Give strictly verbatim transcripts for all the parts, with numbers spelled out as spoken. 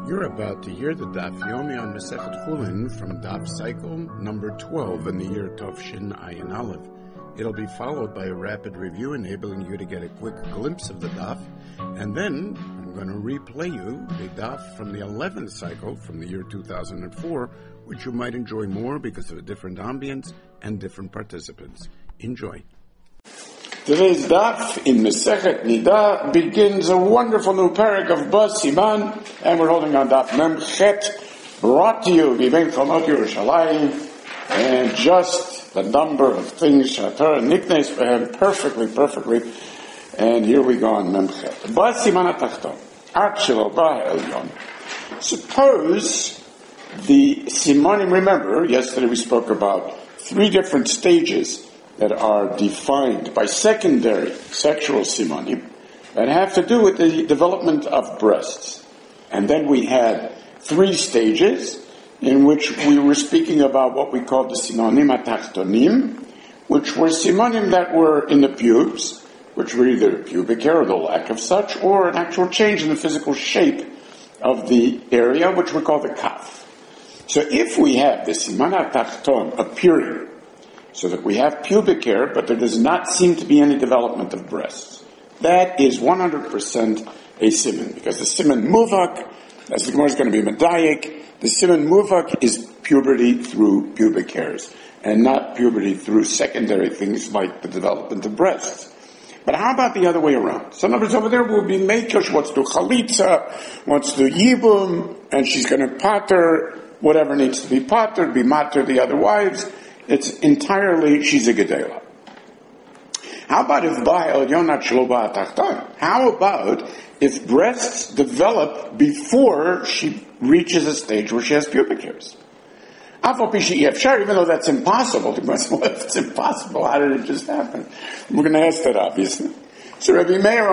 You're about to hear the Daf Yomi on Masechet Chulin from Daf Cycle number twelve in the year Tovshin Ayin Aleph. It'll be followed by a rapid review enabling you to get a quick glimpse of the Daf, and then I'm going to replay you the Daf from the eleventh cycle from the year two thousand four, which you might enjoy more because of a different ambience and different participants. Enjoy. Today's daf in Masechet Nida begins a wonderful new parak of Bas Siman, and we're holding on daf Mem Chet, brought to you Miven Chalmot Yerushalayim, and just the number of things Shatar nicknames for him perfectly, perfectly. And here we go on Mem Chet. Bas Siman Atachton, Ad Shelo Ba Elyon. Suppose the Simanim, remember, yesterday we spoke about three different stages that are defined by secondary sexual simanim that have to do with the development of breasts. And then we had three stages in which we were speaking about what we called the simanim atachtonim, which were simanim that were in the pubes, which were either pubic hair or the lack of such, or an actual change in the physical shape of the area, which we call the kaf. So if we have the siman atachton appearing, so that we have pubic hair, but there does not seem to be any development of breasts, that is one hundred percent a siman, because the siman muvak, as the Gemara is going to be medayik, the siman muvak is puberty through pubic hairs, and not puberty through secondary things like the development of breasts. But how about the other way around? So in other words, over there will be Meikosh, wants to do chalitza, wants to do yibum, and she's going to pater whatever needs to be pater, be mater the other wives. It's entirely, she's a gedela. How about if Ba'el Yonat Shelo Ba Tachton? How about if breasts develop before she reaches a stage where she has pubic hairs? Even though that's impossible, if it's impossible, how did it just happen? We're going to ask that, obviously. So Rabbi Meir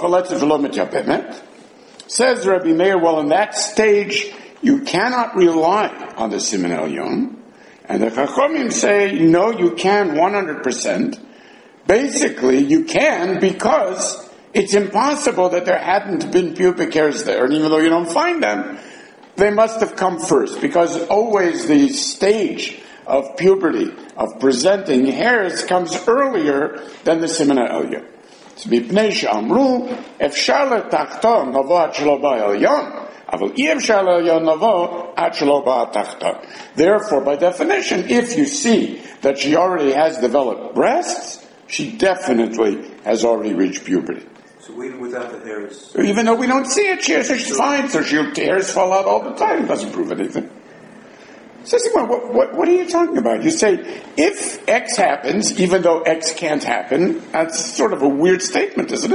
says Rabbi Meir, well, in that stage, you cannot rely on the Siman Elyon. And the Chachomim say, no, you can one hundred percent. Basically, you can because it's impossible that there hadn't been pubic hairs there. And even though you don't find them, they must have come first. Because always the stage of puberty, of presenting hairs, comes earlier than the Siman Elyon. It's Mipnei she'amru, efshar letachton navo ad shelo ba elyon. Therefore, by definition, if you see that she already has developed breasts, she definitely has already reached puberty. So even without the hairs? Even though we don't see it, she, so she's fine, so she, the hairs fall out all the time. It doesn't prove anything. So, what, what, what are you talking about? You say, if X happens, even though X can't happen, that's sort of a weird statement, isn't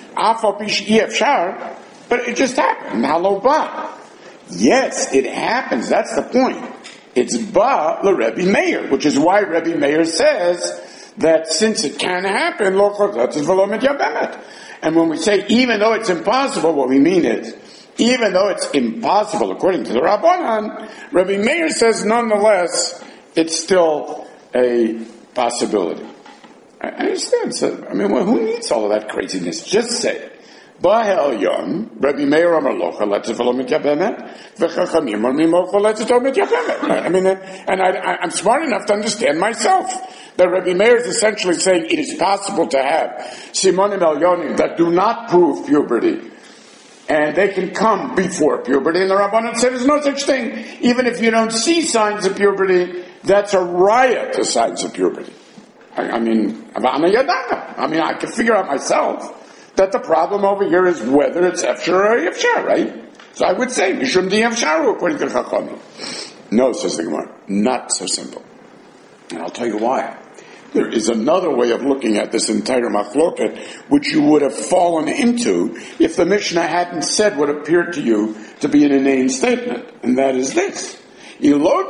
it? But it just happened. Halo ba. Yes, it happens. That's the point. It's ba le Rebbe Meir, which is why Rebbe Meir says that since it can happen, lo chotzatz v'lo mityabemet. And when we say even though it's impossible, what we mean is even though it's impossible according to the Rabbanan, Rebbe Meir says nonetheless it's still a possibility. I understand. So, I mean, well, who needs all of that craziness? Just say it. Ba'el Yom, Rabbi Meir Amar Locha, let's follow mityabemet, v'chachamim Amar Mimocha, let's follow mityabemet. I mean, and I, I'm smart enough to understand myself that Rabbi Meir is essentially saying it is possible to have Simonim Elyonim that do not prove puberty, and they can come before puberty, and the Rabbanan said there's no such thing. Even if you don't see signs of puberty, that's a raya to signs of puberty. I, I mean, I mean, I can figure out myself that the problem over here is whether it's Efshar or Yefshar, right? So I would say, Mishum di Yefsharu, according to Chachamim. No, says the Gemara, not so simple. And I'll tell you why. There is another way of looking at this entire machloket, which you would have fallen into if the Mishnah hadn't said what appeared to you to be an inane statement, and that is this. If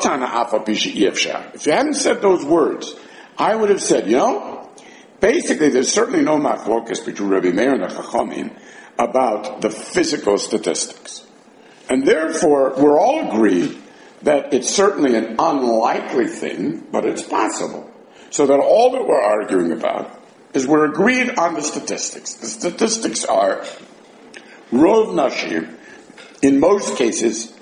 you hadn't said those words, I would have said, you know, basically, there's certainly no machlokas between Rabbi Meir and the Chachamim about the physical statistics. And therefore, we're all agreed that it's certainly an unlikely thing, but it's possible. So that all that we're arguing about is we're agreed on the statistics. The statistics are Rov Nashim, in most cases,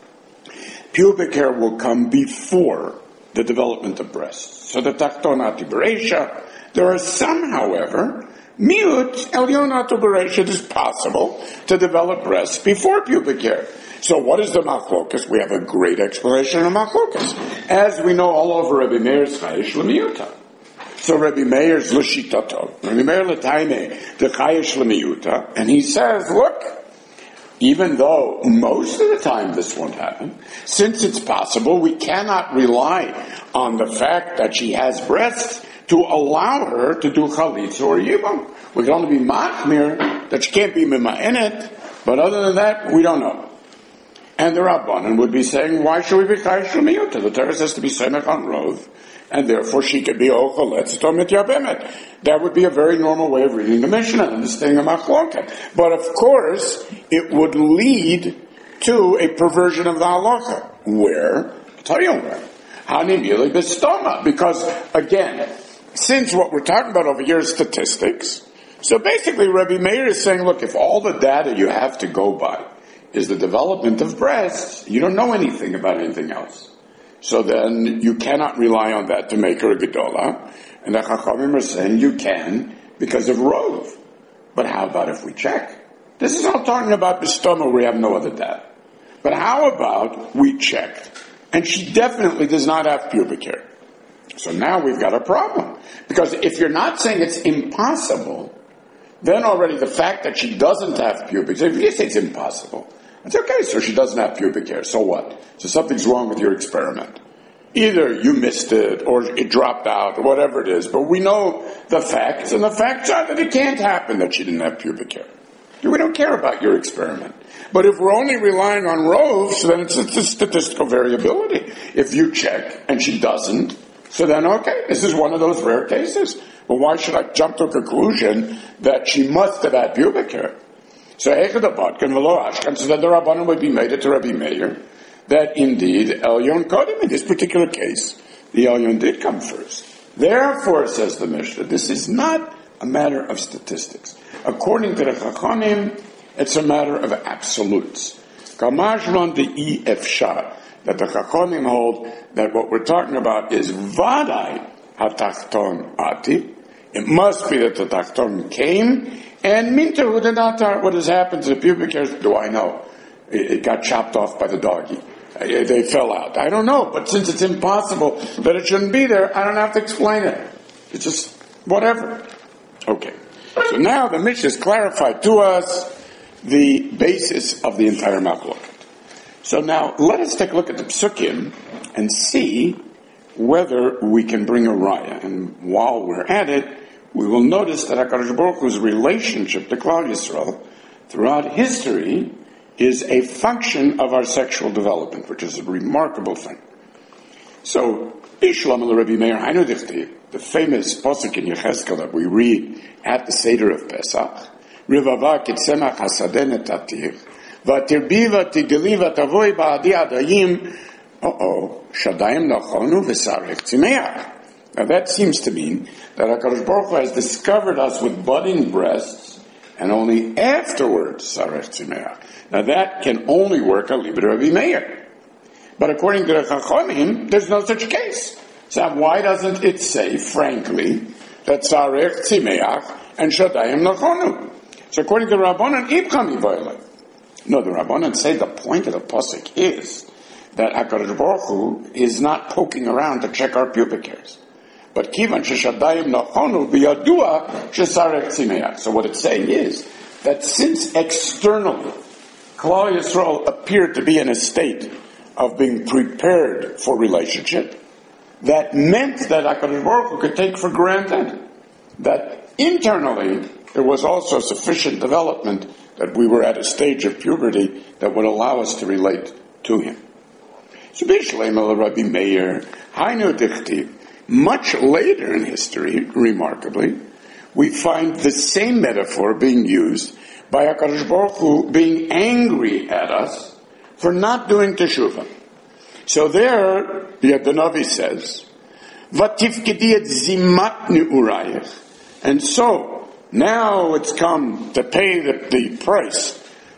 pubic hair will come before the development of breasts. So the tachton ati bereisha. There are some, however, miut elyon ati bereisha, it is possible to develop breasts before pubic hair. So what is the machlokas? We have a great explanation of machlokas. As we know all over Rabbi Meir's chayish l'miyuta. So Rabbi Meir's l'shitato, Rabbi Meir l'taime, the chayish l'miyuta, and he says, look, even though most of the time this won't happen, since it's possible, we cannot rely on the fact that she has breasts to allow her to do chalitza or yibam. We can only be machmir that she can't be mima'enet, but other than that, we don't know. And the Rabbanan would be saying, why should we be chayish l'miyuta? The Torah says to be semech on rov, and therefore she could be ochaletz tomit yabemet. That would be a very normal way of reading the Mishnah and understanding the machloket. But of course, it would lead to a perversion of the halacha. Where? I'll tell you where. Hanimili b'stoma. Because, again, since what we're talking about over here is statistics, so basically Rabbi Meir is saying, look, if all the data you have to go by is the development of breasts, you don't know anything about anything else. So then you cannot rely on that to make her a gedola. And the Chachamim are saying you can because of rov. But how about if we check? This is not talking about b'stoma where we have no other data. But how about we checked and she definitely does not have pubic hair? So now we've got a problem. Because if you're not saying it's impossible, then already the fact that she doesn't have pubic hair, if you say it's impossible, it's okay, so she doesn't have pubic hair. So what? So something's wrong with your experiment. Either you missed it, or it dropped out, or whatever it is. But we know the facts, and the facts are that it can't happen that she didn't have pubic hair. We don't care about your experiment. But if we're only relying on rows, then it's a statistical variability. If you check, and she doesn't, so then okay, this is one of those rare cases. Well, why should I jump to a conclusion that she must have had pubic hair? So Echad Abatkan V'lo Ashkan, so that the Rabbanan would be made it to Rabbi Meir, that indeed Elyon Kodim, in this particular case, the Elyon did come first. Therefore, says the Mishnah, this is not a matter of statistics. According to the Chachamim, it's a matter of absolutes. Kamashron de I Efshar, that the Chachamim hold that what we're talking about is Vadai HaTachton Ati. It must be that the Tachton came, and Minter Hudenatar, what has happened to the pubic hairs, do I know? It, it got chopped off by the doggy. They fell out. I don't know, but since it's impossible that it shouldn't be there, I don't have to explain it. It's just whatever. Okay. So now the Mishnah has clarified to us the basis of the entire machloket. So now let us take a look at the psukim and see whether we can bring a raya. And while we're at it, we will notice that HaKadosh Baruch Hu's relationship to Klal Yisrael throughout history is a function of our sexual development, which is a remarkable thing. So, Ishlam al Rabbi Meir Hainu Dichtiv, the famous posuk in Yechezkel that we read at the Seder of Pesach, Rivava kitzemach hasadeh netatir, v'tirbi v'tigeli v'tavoi ba'adi adayim, uh-oh, shadayim nachonu v'sarech tzimeach. Now that seems to mean that HaKadosh Baruch Hu has discovered us with budding breasts, and only afterwards sarech tzimeach. Now that can only work al libra Rabbi Meir. But according to the Chachamim, there's no such case. So why doesn't it say, frankly, that sarech tzimeach and shadayim nachonu? So according to the Rabbanan, ibcham yivoyle. No, the Rabbanan say the point of the pasuk is that HaKadosh Baruch Hu is not poking around to check our pubic hairs. But kivan sheshadayim nachonu biyadua shesarech tzimeach. So what it's saying is that since externally Klal Yisrael appeared to be in a state of being prepared for relationship, that meant that HaKadosh Baruch Hu could take for granted that internally there was also sufficient development that we were at a stage of puberty that would allow us to relate to him. So Bishleim el Rabbi Meir, Hainu Dichtiv, much later in history, remarkably, we find the same metaphor being used by HaKadosh Baruch Hu being angry at us for not doing teshuvah. So there, the Navi says, "Vatifkedi et zimat ne'urayich," and so now it's come to pay the, the price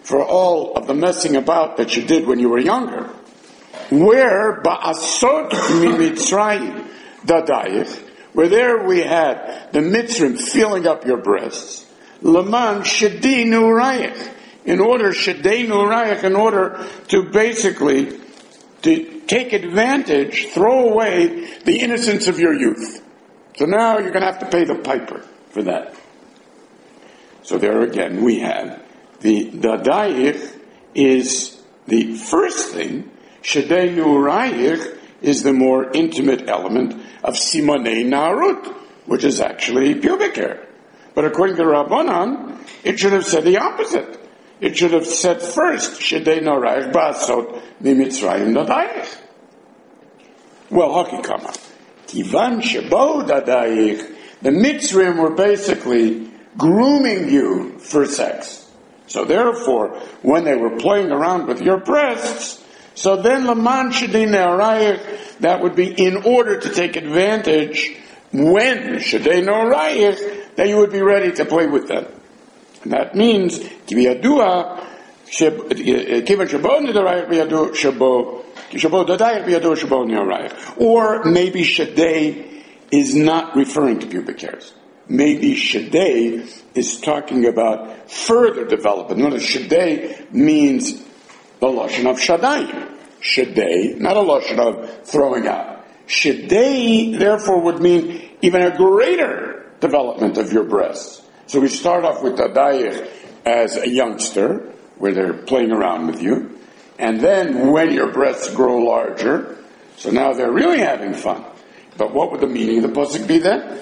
for all of the messing about that you did when you were younger. Where ba'asot mimitzrayim dadayich, where there we had the Mitzrim filling up your breasts, Laman Shadinu Rayach, in order Shadinu Rayach, in order to basically to take advantage, throw away the innocence of your youth. So now you're going to have to pay the piper for that. So there again we have the Dadayich is the first thing. Shadinu Rayach is the more intimate element of Simonei Narut, which is actually pubic hair. But according to Rabbanan, it should have said the opposite. It should have said first, Shedei Norayich Basot Mimitzrayim Dadayich. Well, Hakikama. Kivan Shebo Dadayich, the Mitzrim were basically grooming you for sex. So therefore, when they were playing around with your breasts, so then Laman Shedei Norayich, that would be in order to take advantage when Shedei Norayich, that you would be ready to play with them. And that means, Kiviyadua, Kivan Shebo Norayich Biyadu Shebo, Shebo Dadayich Biyadu Shebo Norayich. Or maybe Shedei is not referring to pubic hairs. Maybe Shedei is talking about further development. Notice Shedei means the Lashon of Shaddai. Shedei, not a Lashon of throwing out. Shedei, therefore, would mean even a greater development of your breasts. So we start off with Dadayich as a youngster, where they're playing around with you. And then when your breasts grow larger, so now they're really having fun. But what would the meaning of the pasuk be then?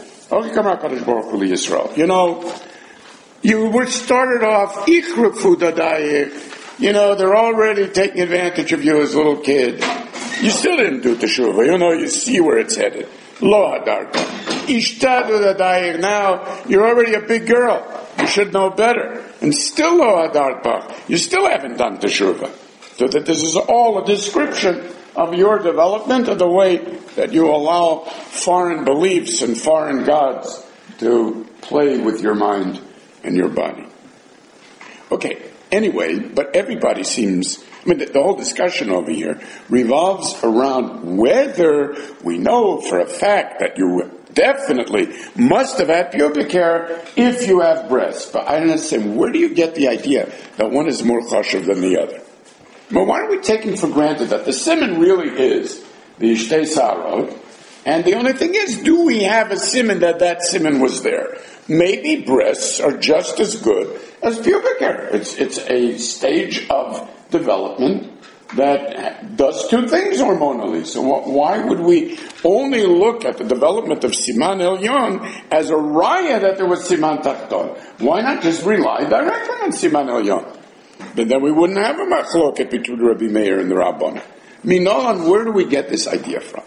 You know, you were started off, Ichrufu Dadayich. You know, they're already taking advantage of you as a little kid. You still didn't do teshuvah. You know, you see where it's headed. Lo hadarta. Ishtadu dadayich. Now, you're already a big girl. You should know better. And still lo hadarta. You still haven't done teshuvah. So that this is all a description of your development, of the way that you allow foreign beliefs and foreign gods to play with your mind and your body. Okay. Anyway, but everybody seems, I mean, the, the whole discussion over here revolves around whether we know for a fact that you definitely must have had pubic hair if you have breasts. But I don't understand, where do you get the idea that one is more chashuv than the other? Well, why are we taking for granted that the siman really is the Ishtei Sarot, and the only thing is, do we have a siman that that siman was there? Maybe breasts are just as good as pubic hair. It's it's a stage of development that does two things hormonally. So why would we only look at the development of Siman Elyon as a raya that there was Siman Tachton? Why not just rely directly on Siman Elyon? But then we wouldn't have a machloket between Rabbi Meir and the Rabbanan. Minolan, where do we get this idea from?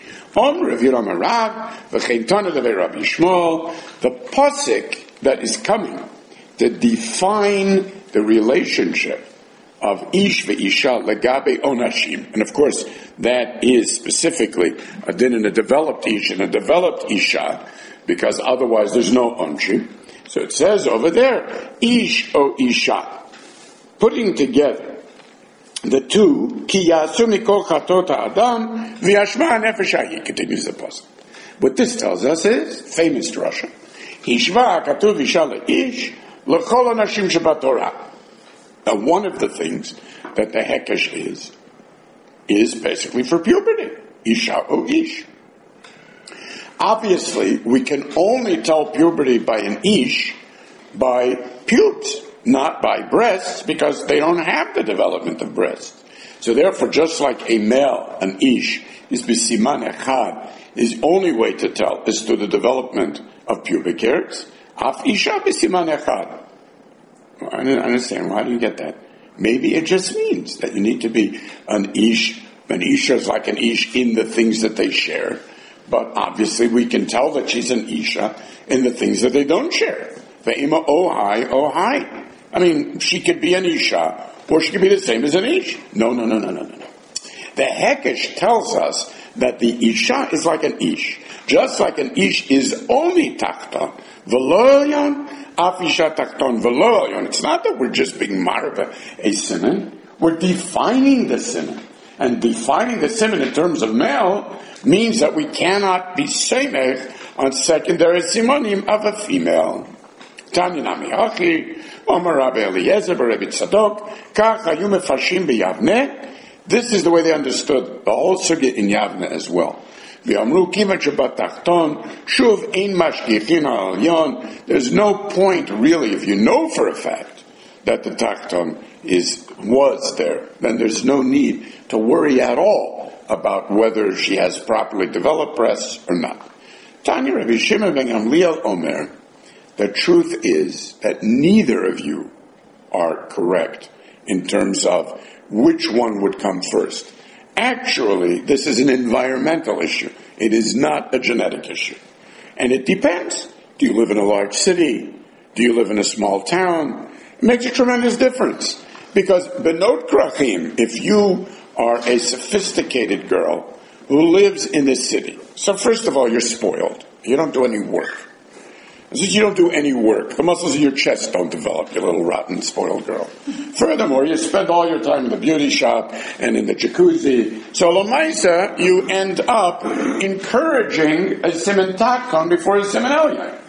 The pasuk that is coming to define the relationship of ish ve'isha legabe onashim, and of course that is specifically a din in a developed ish and a developed isha, because otherwise there's no onshim. So it says over there, ish o isha, putting together the two, ki yasu mikol chatot ha'adam v'yashma nefesh hayi, continues the pasuk. What this tells us is, famous drasha, hishva katuv isha le'ish l'chol anashim shebatorah. Now one of the things that the hekesh is, is basically for puberty. Isha o ish. Obviously, we can only tell puberty by an ish by pubes, not by breasts, because they don't have the development of breasts. So therefore, just like a male, an ish, is b'siman echad, is the only way to tell is through the development of pubic hairs. Af isha b'siman echad. I don't understand. Why do you get that? Maybe it just means that you need to be an ish. An isha is like an ish in the things that they share. But obviously we can tell that she's an isha in the things that they don't share. Ve'ima ohai, ohai. I mean, she could be an isha, or she could be the same as an ish. No, no, no, no, no, no, no. The hekesh tells us that the isha is like an ish. Just like an ish is only tachta, v'lo yon, afisha tachton v'lo elyon. It's not that we're just being marva a siman. We're defining the siman. And defining the siman in terms of male means that we cannot be semech on secondary simonim of a female. Tanya nami achi, Omar Rabbi Eliezer, Rabbi Tzadok, kach hayu mefarshim b'Yavne. This is the way they understood the whole sugya in Yavne as well. V'amru kimat shebat tachton, shuv ein mashgichin al elyon. There's no point really, if you know for a fact that the tachton is was there, then there's no need to worry at all about whether she has properly developed breasts or not. Tanya Rabbi Shimon ben Gamliel Omer, the truth is that neither of you are correct in terms of which one would come first. Actually, this is an environmental issue. It is not a genetic issue. And it depends. Do you live in a large city? Do you live in a small town? It makes a tremendous difference. Because benot krachim, if you are a sophisticated girl who lives in the city, so first of all, you're spoiled. You don't do any work. Since you don't do any work, the muscles of your chest don't develop, you little rotten, spoiled girl. Furthermore, you spend all your time in the beauty shop and in the jacuzzi. So, Lamaisa, you end up encouraging a siman tachton before a siman elyon.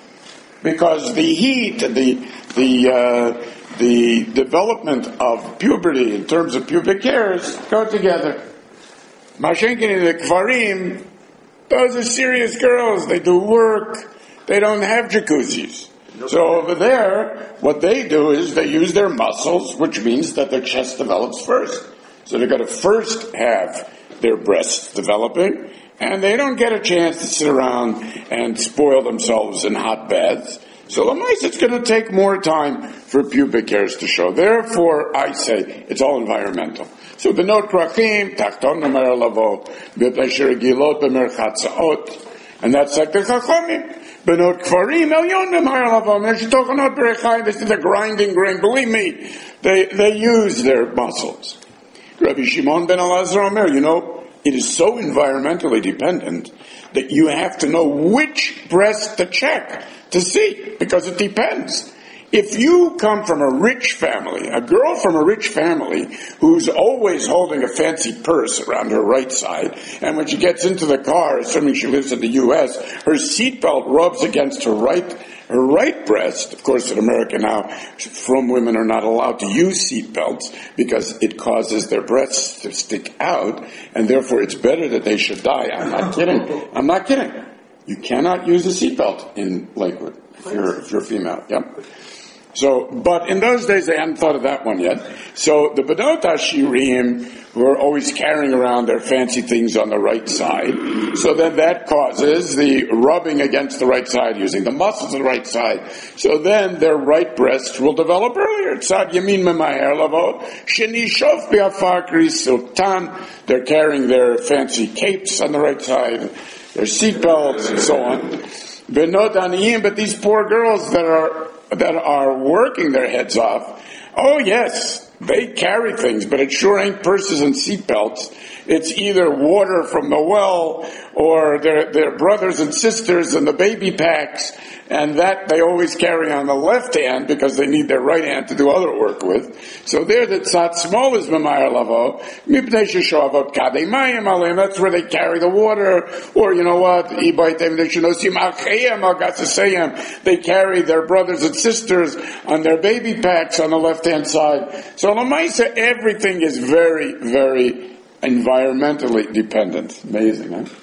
Because the heat, the, the, uh, the development of puberty in terms of pubic hairs go together. Mashenkin in the kvarim, those are serious girls. They do work. They don't have jacuzzis. So over there, what they do is they use their muscles, which means that their chest develops first. So they've got to first have their breasts developing, and they don't get a chance to sit around and spoil themselves in hot baths. So Lamais, it's going to take more time for pubic hairs to show. Therefore, I say it's all environmental. So benot krachim, tachton nomer lavo, b'pesher gilot b'merchatzaot, and that's like the chachamim. Benot kvarim elyon nomer lavo, meshtochonot berechai. This is a grinding grain. Believe me, they they use their muscles. Rabbi Shimon ben Elazar Omer, you know, it is so environmentally dependent that you have to know which breast to check to see, because it depends. If you come from a rich family, a girl from a rich family who's always holding a fancy purse around her right side, and when she gets into the car, assuming she lives in the U S, her seatbelt rubs against her right her right breast. Of course, in America now, frum women are not allowed to use seatbelts because it causes their breasts to stick out, and therefore it's better that they should die. I'm not kidding. I'm not kidding. You cannot use a seatbelt in Lakewood if you're, if you're female. Yep. So, but in those days they hadn't thought of that one yet. So the Benot Hashirim were always carrying around their fancy things on the right side. So then that causes the rubbing against the right side, using the muscles of the right side. So then their right breast will develop earlier. Tzad yamin memaher lavo, sheni shof bi'afar kris sultan. They're carrying their fancy capes on the right side, their seatbelts and so on. Benot aniyim, but these poor girls that are that are working their heads off, oh yes, they carry things, but it sure ain't purses and seatbelts. It's either water from the well or their, their brothers and sisters and the baby packs, and that they always carry on the left hand because they need their right hand to do other work with. So there the tzat small is memayar lavo, mipnei sheshavot kadei mayim aleim, that's where they carry the water, or you know what, ibaitem deshenosim achayim al gatzaseyim, they carry their brothers and sisters on their baby packs on the left hand side. So l'maisa, everything is very, very environmentally dependent. Amazing, huh?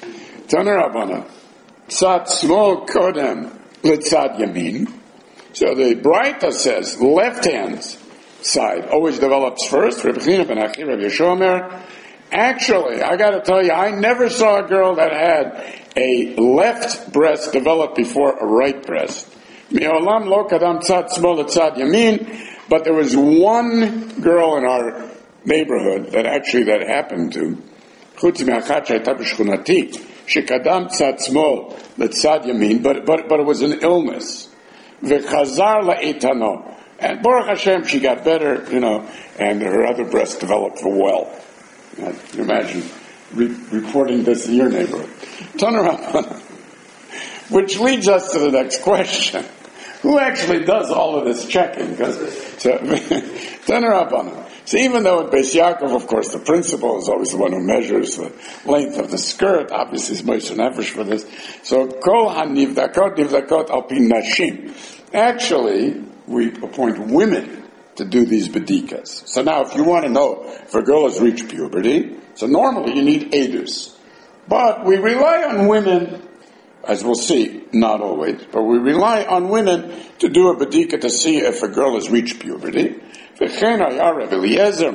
Taner Rabbana, tzad small kodem letzad yamin. So the Braita says left hand side always develops first. Rabbi China ben Achi, Rabbi Yeshomer. Actually, I got to tell you, I never saw a girl that had a left breast develop before a right breast. Me'olam lo kadam tzad small letzad yamin. But there was one girl in our neighborhood that actually that happened to. Chutz me'achat she'ayta b'shchunati, shekadam tzad smol letzad yamin, but but but it was an illness. V'chazar la'etano, and Baruch Hashem, she got better, you know, and her other breast developed well. Now, you imagine re- reporting this in your neighborhood. Turn around. Which leads us to the next question. Who actually does all of this checking? Because so, turn her up on him. So even though in Beis Yaakov, of course, the principal is always the one who measures the length of the skirt. Obviously, it's Moshe Nefesh for this. So kol hanivdakot nivdakot al pi nashim. Actually, we appoint women to do these bedikas. So now, if you want to know if a girl has reached puberty, so normally you need edus, but we rely on women. As we'll see, not always, but we rely on women to do a bedika to see if a girl has reached puberty. Rabbi Eliezer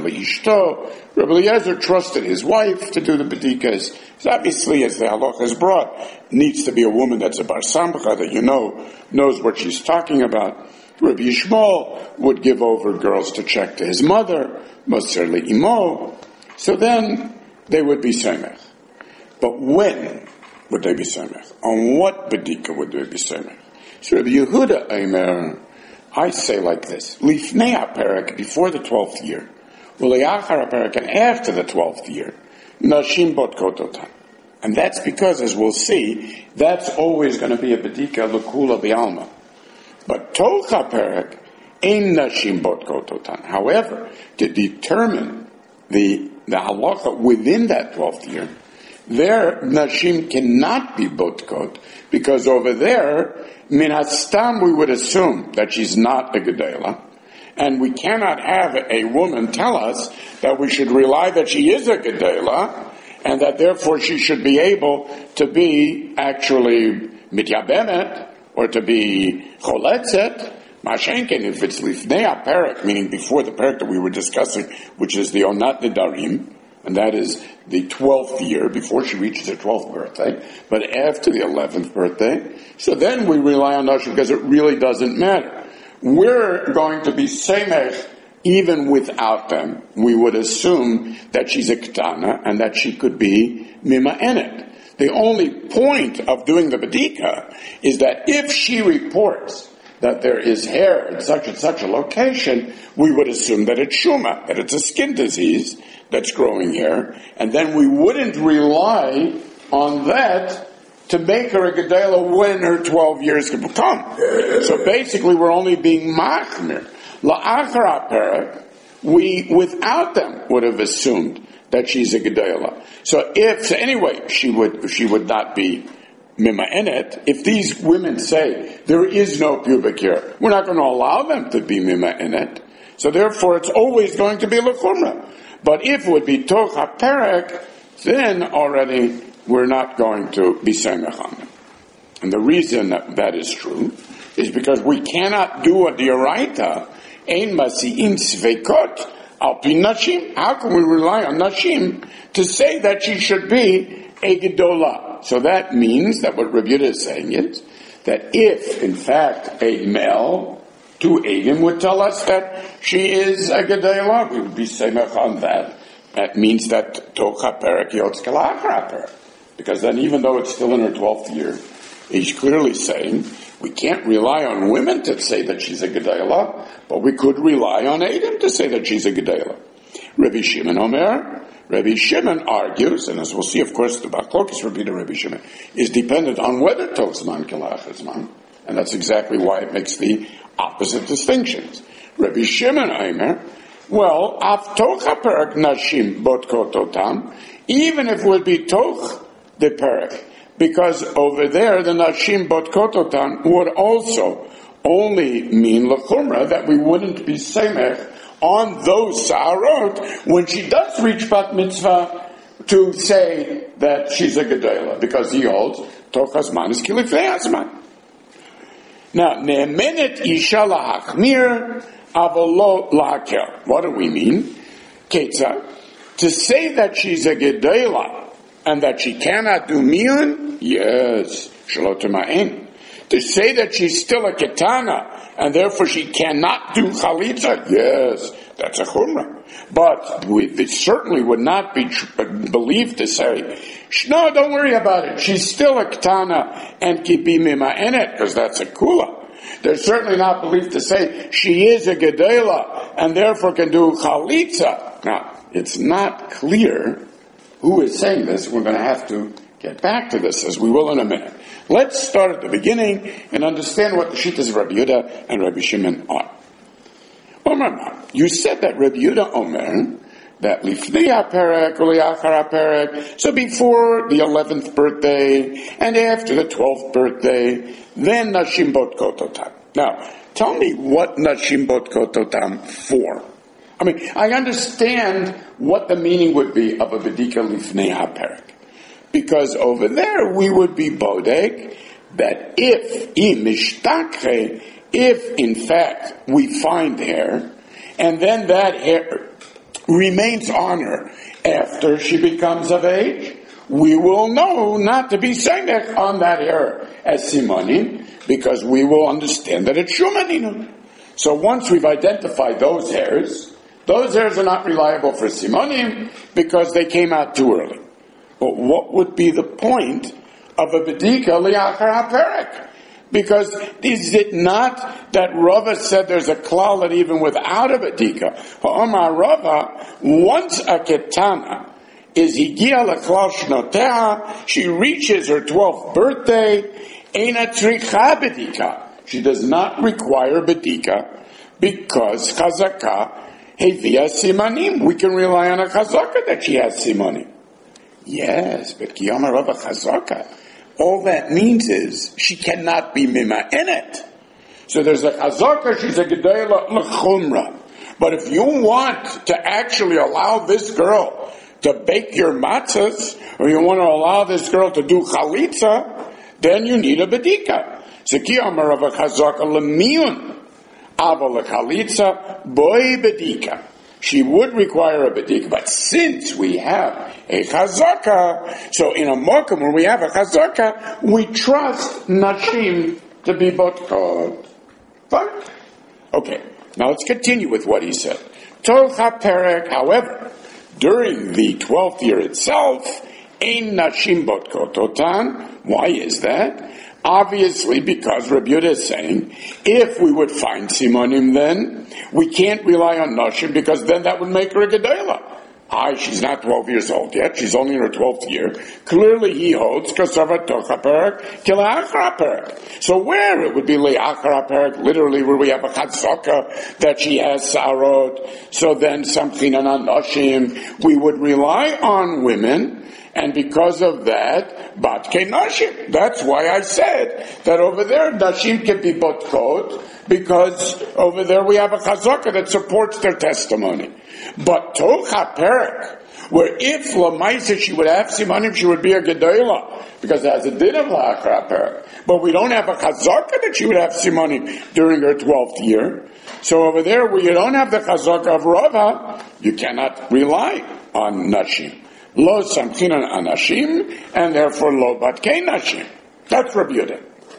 trusted his wife to do the bedikas. So obviously, as the halacha is brought, it needs to be a woman that's a bar samcha, that you know, knows what she's talking about. Rabbi Yishmael would give over girls to check to his mother, Moser Imo. So then, they would be semech. But when would they be semech? On what bedika would they be semech? So Rabbi Yehuda Eimer, I say like this: Lifnei HaPerek, before the twelfth year, Uleachar HaPerek, and after the twelfth year, Nashim Botkot Otan. And that's because, as we'll see, that's always going to be a bedika l'kula b'alma. But Toch HaPerek, Ein Nashim Botkot Otan. However, to determine the the halacha within that twelfth year, there, Nashim cannot be botkot, because over there, min hastam, we would assume that she's not a gedela, and we cannot have a woman tell us that we should rely that she is a gedela, and that therefore she should be able to be actually mityabemet, or to be choletzet. Mashenkin, if it's lifnei ha-perek, meaning before the perek that we were discussing, which is the onat nedarim, and that is the twelfth year, before she reaches her twelfth birthday, but after the eleventh birthday. So then we rely on Nashim because it really doesn't matter. We're going to be semech even without them. We would assume that she's a ketana and that she could be mima'enet. The only point of doing the bedika is that if she reports that there is hair in such and such a location, we would assume that it's shuma, that it's a skin disease that's growing here, and then we wouldn't rely on that to make her a gedela when her twelve years can come. So basically we're only being machmir. La'achar HaPerek, we, without them, would have assumed that she's a gedela. So if, so anyway, she would, she would not be mima'enet. If these women say there is no pubic hair, we're not going to allow them to be mima'enet. So therefore it's always going to be l'chumra. But if it would be toch ha-perek, then already we're not going to be semech on them. And the reason that that is true is because we cannot do a dioraita, ein masi'im sveikot al pi nashim. How can we rely on nashim to say that she should be a gedola? So that means that what Rabbi Yehuda is saying is that if, in fact, a male to Eidim would tell us that she is a gedela, we would be semech on that. That means that toch ha-perek yotz k'la'achar ha-perek. Because then, even though it's still in her twelfth year, he's clearly saying we can't rely on women to say that she's a gedela, but we could rely on Eidim to say that she's a gedela. Rabbi Shimon Omer, Rabbi Shimon argues, and as we'll see, of course, the Bachlokas Rabbi Rabbi Shimon is dependent on whether toch zman k'la'achar zman, and that's exactly why it makes the opposite distinctions. Rabbi Shimon Omer, well, af toch ha-perek nashim botkot otam, even if it would be toch the perek, because over there the nashim botkot otam would also only mean l'chumra, that we wouldn't be semech on those sa'arot when she does reach bat mitzvah to say that she's a gedela, because he holds toch hazman is kilifnei hazman. Now, ne'emenet isha lahachmir avolo lahakel. What do we mean? Ketza, to say that she's a gedela and that she cannot do miyun, yes, shelo tema'en. To say that she's still a ketana and therefore she cannot do chalitza, yes, that's a chumrah. But we it certainly would not be tr- believed to say, no, don't worry about it, she's still a ketana and kipi mima'enet, because that's a kula. They're certainly not believed to say she is a gedela and therefore can do chalitza. Now, it's not clear who is saying this. We're going to have to get back to this, as we will in a minute. Let's start at the beginning and understand what the shittas of Rabbi Yehuda and Rabbi Shimon are. Omer, you said that Rabbi Yehuda Omer, that lifnei haperek u'liachar haperek, so before the eleventh birthday and after the twelfth birthday, then nashim botkot otam. Now, tell me what nashim botkot otam for. I mean, I understand what the meaning would be of a bedika lifnei haperek. Because over there we would be bodek that if im mishtakre, if in fact we find hair, and then that hair remains on her after she becomes of age, we will know not to be sengek on that hair as simonim, because we will understand that it's shumaninu. So once we've identified those hairs, those hairs are not reliable for simonim because they came out too early. But what would be the point of a bedika liachar haperek? Because is it not that Rava said there's a klal that even without a bedika, Ha'omar Rava, once a ketana is higia l'klal shnotea, she reaches her twelfth birthday, eina tricha bedika. She does not require bedika because chazaka hevia simanim. We can rely on a chazaka that she has simanim. Yes, but Kiyama Rava Chazaka, all that means is she cannot be mima in it. So there's a Chazaka, she's a Gedayla L'chumra. But if you want to actually allow this girl to bake your matzahs, or you want to allow this girl to do chalitza, then you need a bedika. So Kiyama Rava Chazaka L'miyun, Ava L'chalitza, boy bedika. She would require a bedika, but since we have a chazaka, so in a mokum where we have a chazaka, we trust nashim to be botkot. Fine? Okay, now let's continue with what he said. Tol chaperek, however, during the twelfth year itself, ein nashim botkot otan. Why is that? Obviously, because Rabbi Yehuda is saying, if we would find simonim then, we can't rely on nashim because then that would make her a gedayla. Aye, she's not twelve years old yet, she's only in her twelfth year. Clearly he holds, kasavat tochaperek, kilacharaperek. So where it would be leacharaperek, literally where we have a chatzaka that she has sarot, so then something on nashim, we would rely on women. And because of that, batke nashim. That's why I said that over there, nashim can be botkot, because over there we have a chazaka that supports their testimony. But tocha perek, where if lamaisa she would have simanim, she would be a gedayla, because it has a din of la'achra perek. But we don't have a chazaka that she would have simanim during her twelfth year. So over there, where you don't have the chazaka of Rava, you cannot rely on nashim. Lo samchinan anashim, and therefore lo batkei nashim. That's Rabbi Yehuda.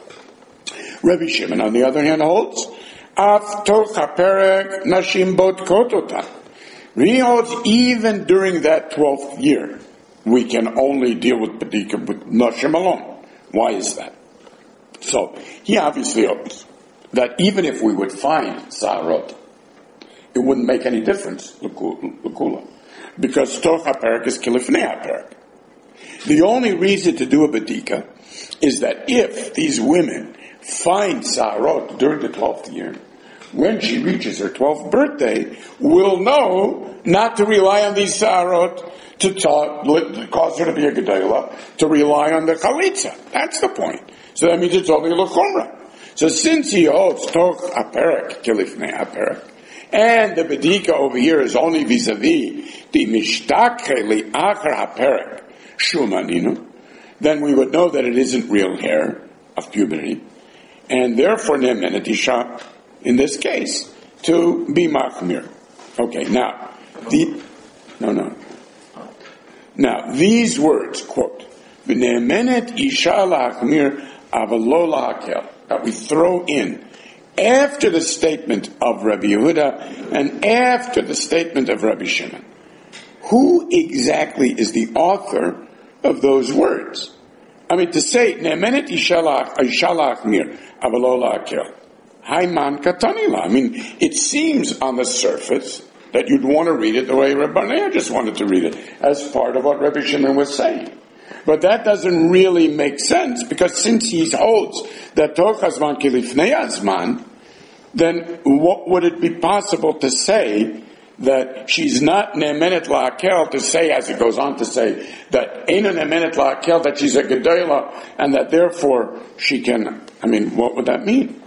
Rabbi Shimon, on the other hand, holds af tol chaperek nashim botkot otan. He holds even during that twelfth year, we can only deal with bedika with nashim alone. Why is that? So he obviously holds that even if we would find sarot, it wouldn't make any difference. L'kula. Because toch haperek is kilifnei haperek. The only reason to do a bedika is that if these women find sarot during the twelfth year, when she reaches her twelfth birthday, we'll know not to rely on these sarot to, talk, to cause her to be a gedayla, to rely on the chalitza. That's the point. So that means it's only l'chumra. So since he holds toch haperek kilifnei haperek, and the bedika over here is only vis-a-vis the mishtakhe li'achar haperek shumaninu, then we would know that it isn't real hair of puberty, and therefore ne'emenet isha, in this case, to be machmir. Okay, now, the, no, no. Now, these words, quote, v'ne'emenet isha la'achmir avalo la'akel, that we throw in after the statement of Rabbi Yehuda and after the statement of Rabbi Shimon. Who exactly is the author of those words? I mean, to say, Ne'emenet ishalach mir, avalola akel. Haiman katanila. I mean, it seems on the surface that you'd want to read it the way Rabbi Nea just wanted to read it, as part of what Rabbi Shimon was saying. But that doesn't really make sense, because since he holds that toch hazman kilifnei hazman, then what would it be possible to say that she's not ne'emenet la'akel, to say, as it goes on to say, that eina ne'emenet la'akel, that she's a gedola, and that therefore she can, I mean, what would that mean?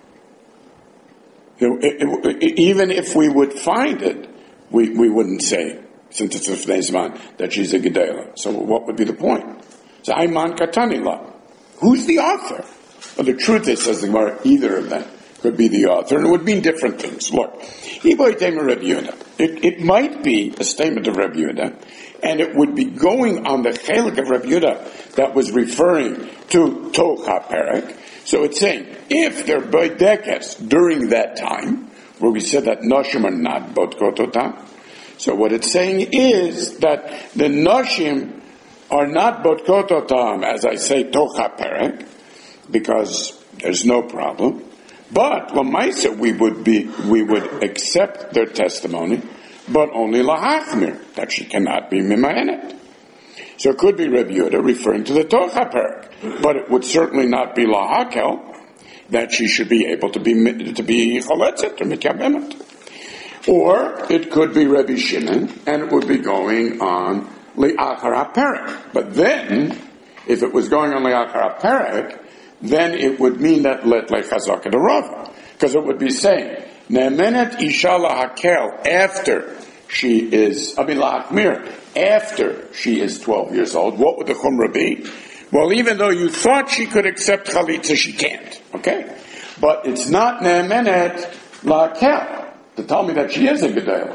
It, it, it, even if we would find it, we, we wouldn't say, since it's a zman, that she's a gedola. So what would be the point? So Ayman Katanila. Who's the author? Well, the truth is, says the Gemara, either of them could be the author, and it would mean different things. Look, it, it might be a statement of Rabbi Yehuda, and it would be going on the chelik of Rabbi Yehuda that was referring to Toch HaPerek. So it's saying, if they're boidekes during that time, where we said that Noshim are not Bodkototam, so what it's saying is that the Noshim are not Bodkototam, as I say, Toch HaPerek, because there's no problem. But Lamaisa, we would be, we would accept their testimony, but only lahachmir, that she cannot be mimayenet. So it could be Rabbi Yehuda referring to the Toch HaPerek, but it would certainly not be lahakel, that she should be able to be to be choletzet or mikabemet. Or it could be Rabbi Shimon, and it would be going on li'achar HaPerek. But then, if it was going on li'achar HaPerek, then it would mean that let lechazak et Rava, because it would be saying ne'emenet isha lahakel, after she is, I mean lahachmir, after she is twelve years old. What would the chumrah be? Well, even though you thought she could accept chalitza, she can't. Okay, but it's not ne'emenet lahakel to tell me that she is a gedola.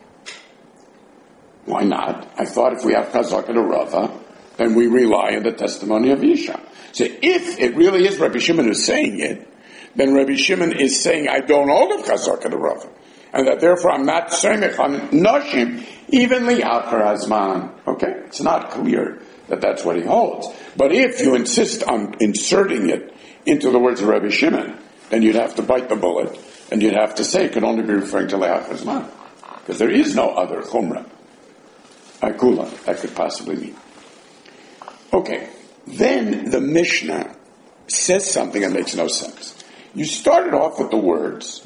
Why not? I thought if we have chazak et Rava, then we rely on the testimony of Isha. So if it really is Rabbi Shimon who's saying it, then Rabbi Shimon is saying, I don't hold of Chazak and Rava, and that therefore I'm not semich on Noshim, evenly after Hazman. Okay? It's not clear that that's what he holds. But if you insist on inserting it into the words of Rabbi Shimon, then you'd have to bite the bullet, and you'd have to say it could only be referring to Leach Hazman. Because there is no other Chumrah, Akula, that could possibly mean. Okay. Then the Mishnah says something that makes no sense. You started off with the words,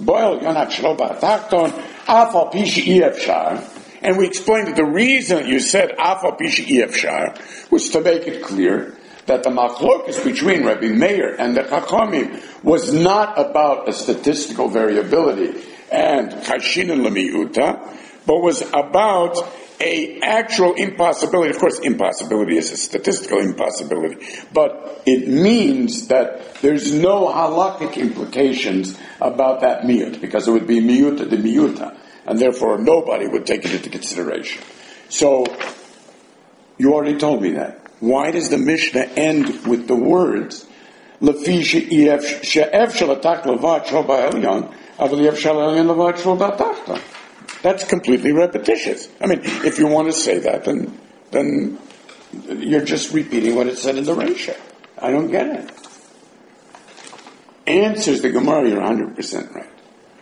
and we explained that the reason that you said Afal Pisha Efshar was to make it clear that the machlokas between Rabbi Meir and the Chachamim was not about a statistical variability and Kashin and Lemiuta, but was about a actual impossibility. Of course, impossibility is a statistical impossibility, but it means that there's no halakhic implications about that miyut, because it would be miyuta de miyuta, and therefore nobody would take it into consideration. So, you already told me that. Why does the Mishnah end with the words, Lefi she'ef shalatak levat shal ba'elyon, aval yef shal elyon levat shal ba'tachta? That's completely repetitious. I mean, if you want to say that, then then you're just repeating what it said in the Reisha. I don't get it. Answers the Gemara, you're one hundred percent right.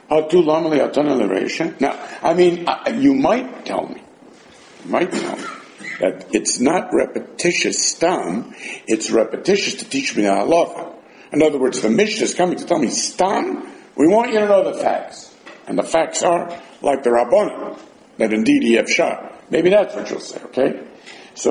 Now, I mean, you might tell me, you might tell me that it's not repetitious stam, it's repetitious to teach me the halacha. In other words, the Mishnah is coming to tell me, stam, we want you to know the facts. And the facts are like the Rabbanan, that indeed he have shah. Maybe that's what you'll say, okay? So,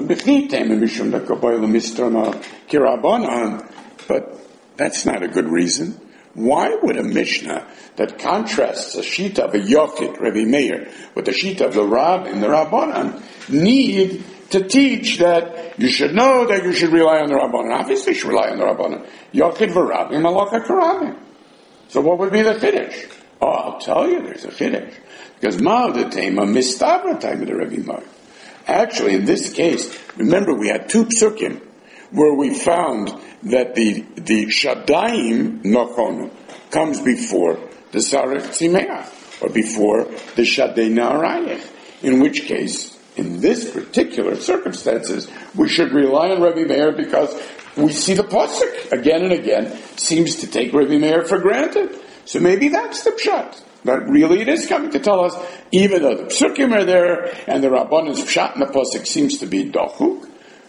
but that's not a good reason. Why would a Mishnah that contrasts a shita of a Yochid, Rabbi Meir, with the shita of the Rab and the Rabbanan, need to teach that you should know that you should rely on the Rabbanan? Obviously you should rely on the Rabbanan. Yochid v'Rabim, Malachah Karabim. So what would be the Chiddush? Oh, I'll tell you, there's a Chiddush. Because Ma'adatema Mistavra time of the Rabbi Meir. Actually, in this case, remember we had two psukim where we found that the the Shadaim Nochonu comes before the Sarech Tzimeach, or before the Shadei Na'arayech. In which case, in this particular circumstances, we should rely on Rabbi Meir because we see the pasuk again and again seems to take Rabbi Meir for granted. So maybe that's the pshat. That really it is coming to tell us, even though the psukim are there and the Rabbanan's pshat in the pasuk seems to be dochuk,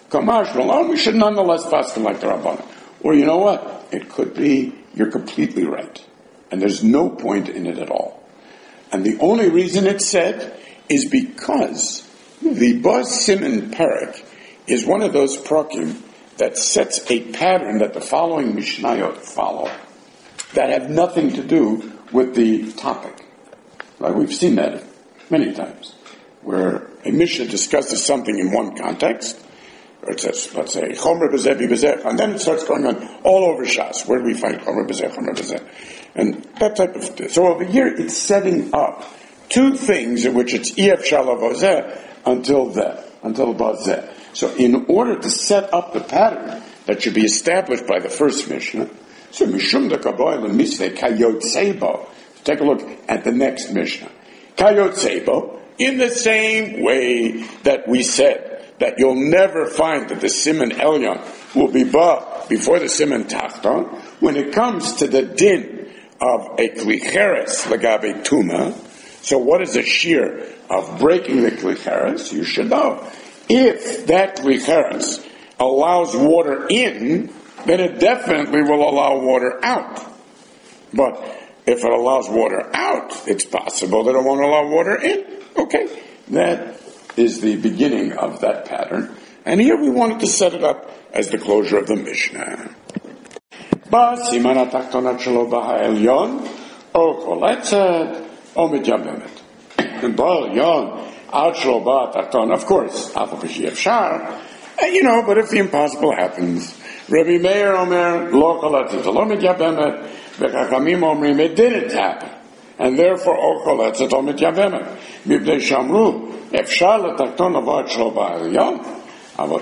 Kamash Malon, we should nonetheless paskin like the Rabbanan. Or you know what? It could be you're completely right. And there's no point in it at all. And the only reason it's said is because the Bas Siman Perek is one of those prakim that sets a pattern that the following Mishnayot follow that have nothing to do with the topic. Right? We've seen that many times, where a Mishnah discusses something in one context, or it says, let's say, Chomer B'zeh B'zeh, and then it starts going on all over Shas. Where do we find Chomer B'zeh, Chomer B'zeh? And that type of thing. So over here, it's setting up two things in which it's Ef Shalavozeh until that, until Bazeh. So in order to set up the pattern that should be established by the first Mishnah, so Mishum de Kaboy Lemisve Kayot Sebo. Take a look at the next Mishnah. Kayot Sebo, in the same way that we said that you'll never find that the Siman Elyon will be ba before the Siman Tachton, when it comes to the din of a klicheres lagabe tuma. So what is a shear of breaking the klicheres? You should know. If that klicheres allows water in, then it definitely will allow water out. But if it allows water out, it's possible that it won't allow water in. Okay, that is the beginning of that pattern. And here we wanted to set it up as the closure of the Mishnah. Ba siman atachtonat shelo ba'elyon o koletzet o mityabemet. Ba'elyon ad shelo ba'atachton. Of course, afal p'shi efshar. You know, but if the impossible happens, Rabbi Meir Omer lo koletzet lo mityabemet. V'chachamim omrim it didn't happen, and therefore o koletzet o mityabemet. Mipnei shamru efshar letachton avo ad shelo ba'elyon. And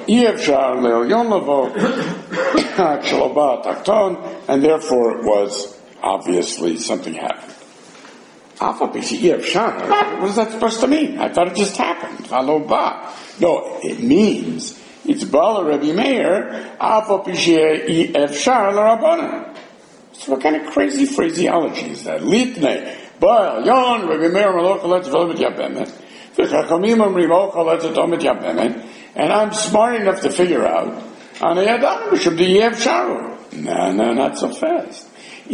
therefore it was obviously something happened. What is that supposed to mean? I thought it just happened. No, it means it's Bala Rabbi Meir. So what kind of crazy phraseology is that? Litne Baal Yon Rabbi Meir Malochalets Velvet Yabemet. And I'm smart enough to figure out, no, no, not so fast.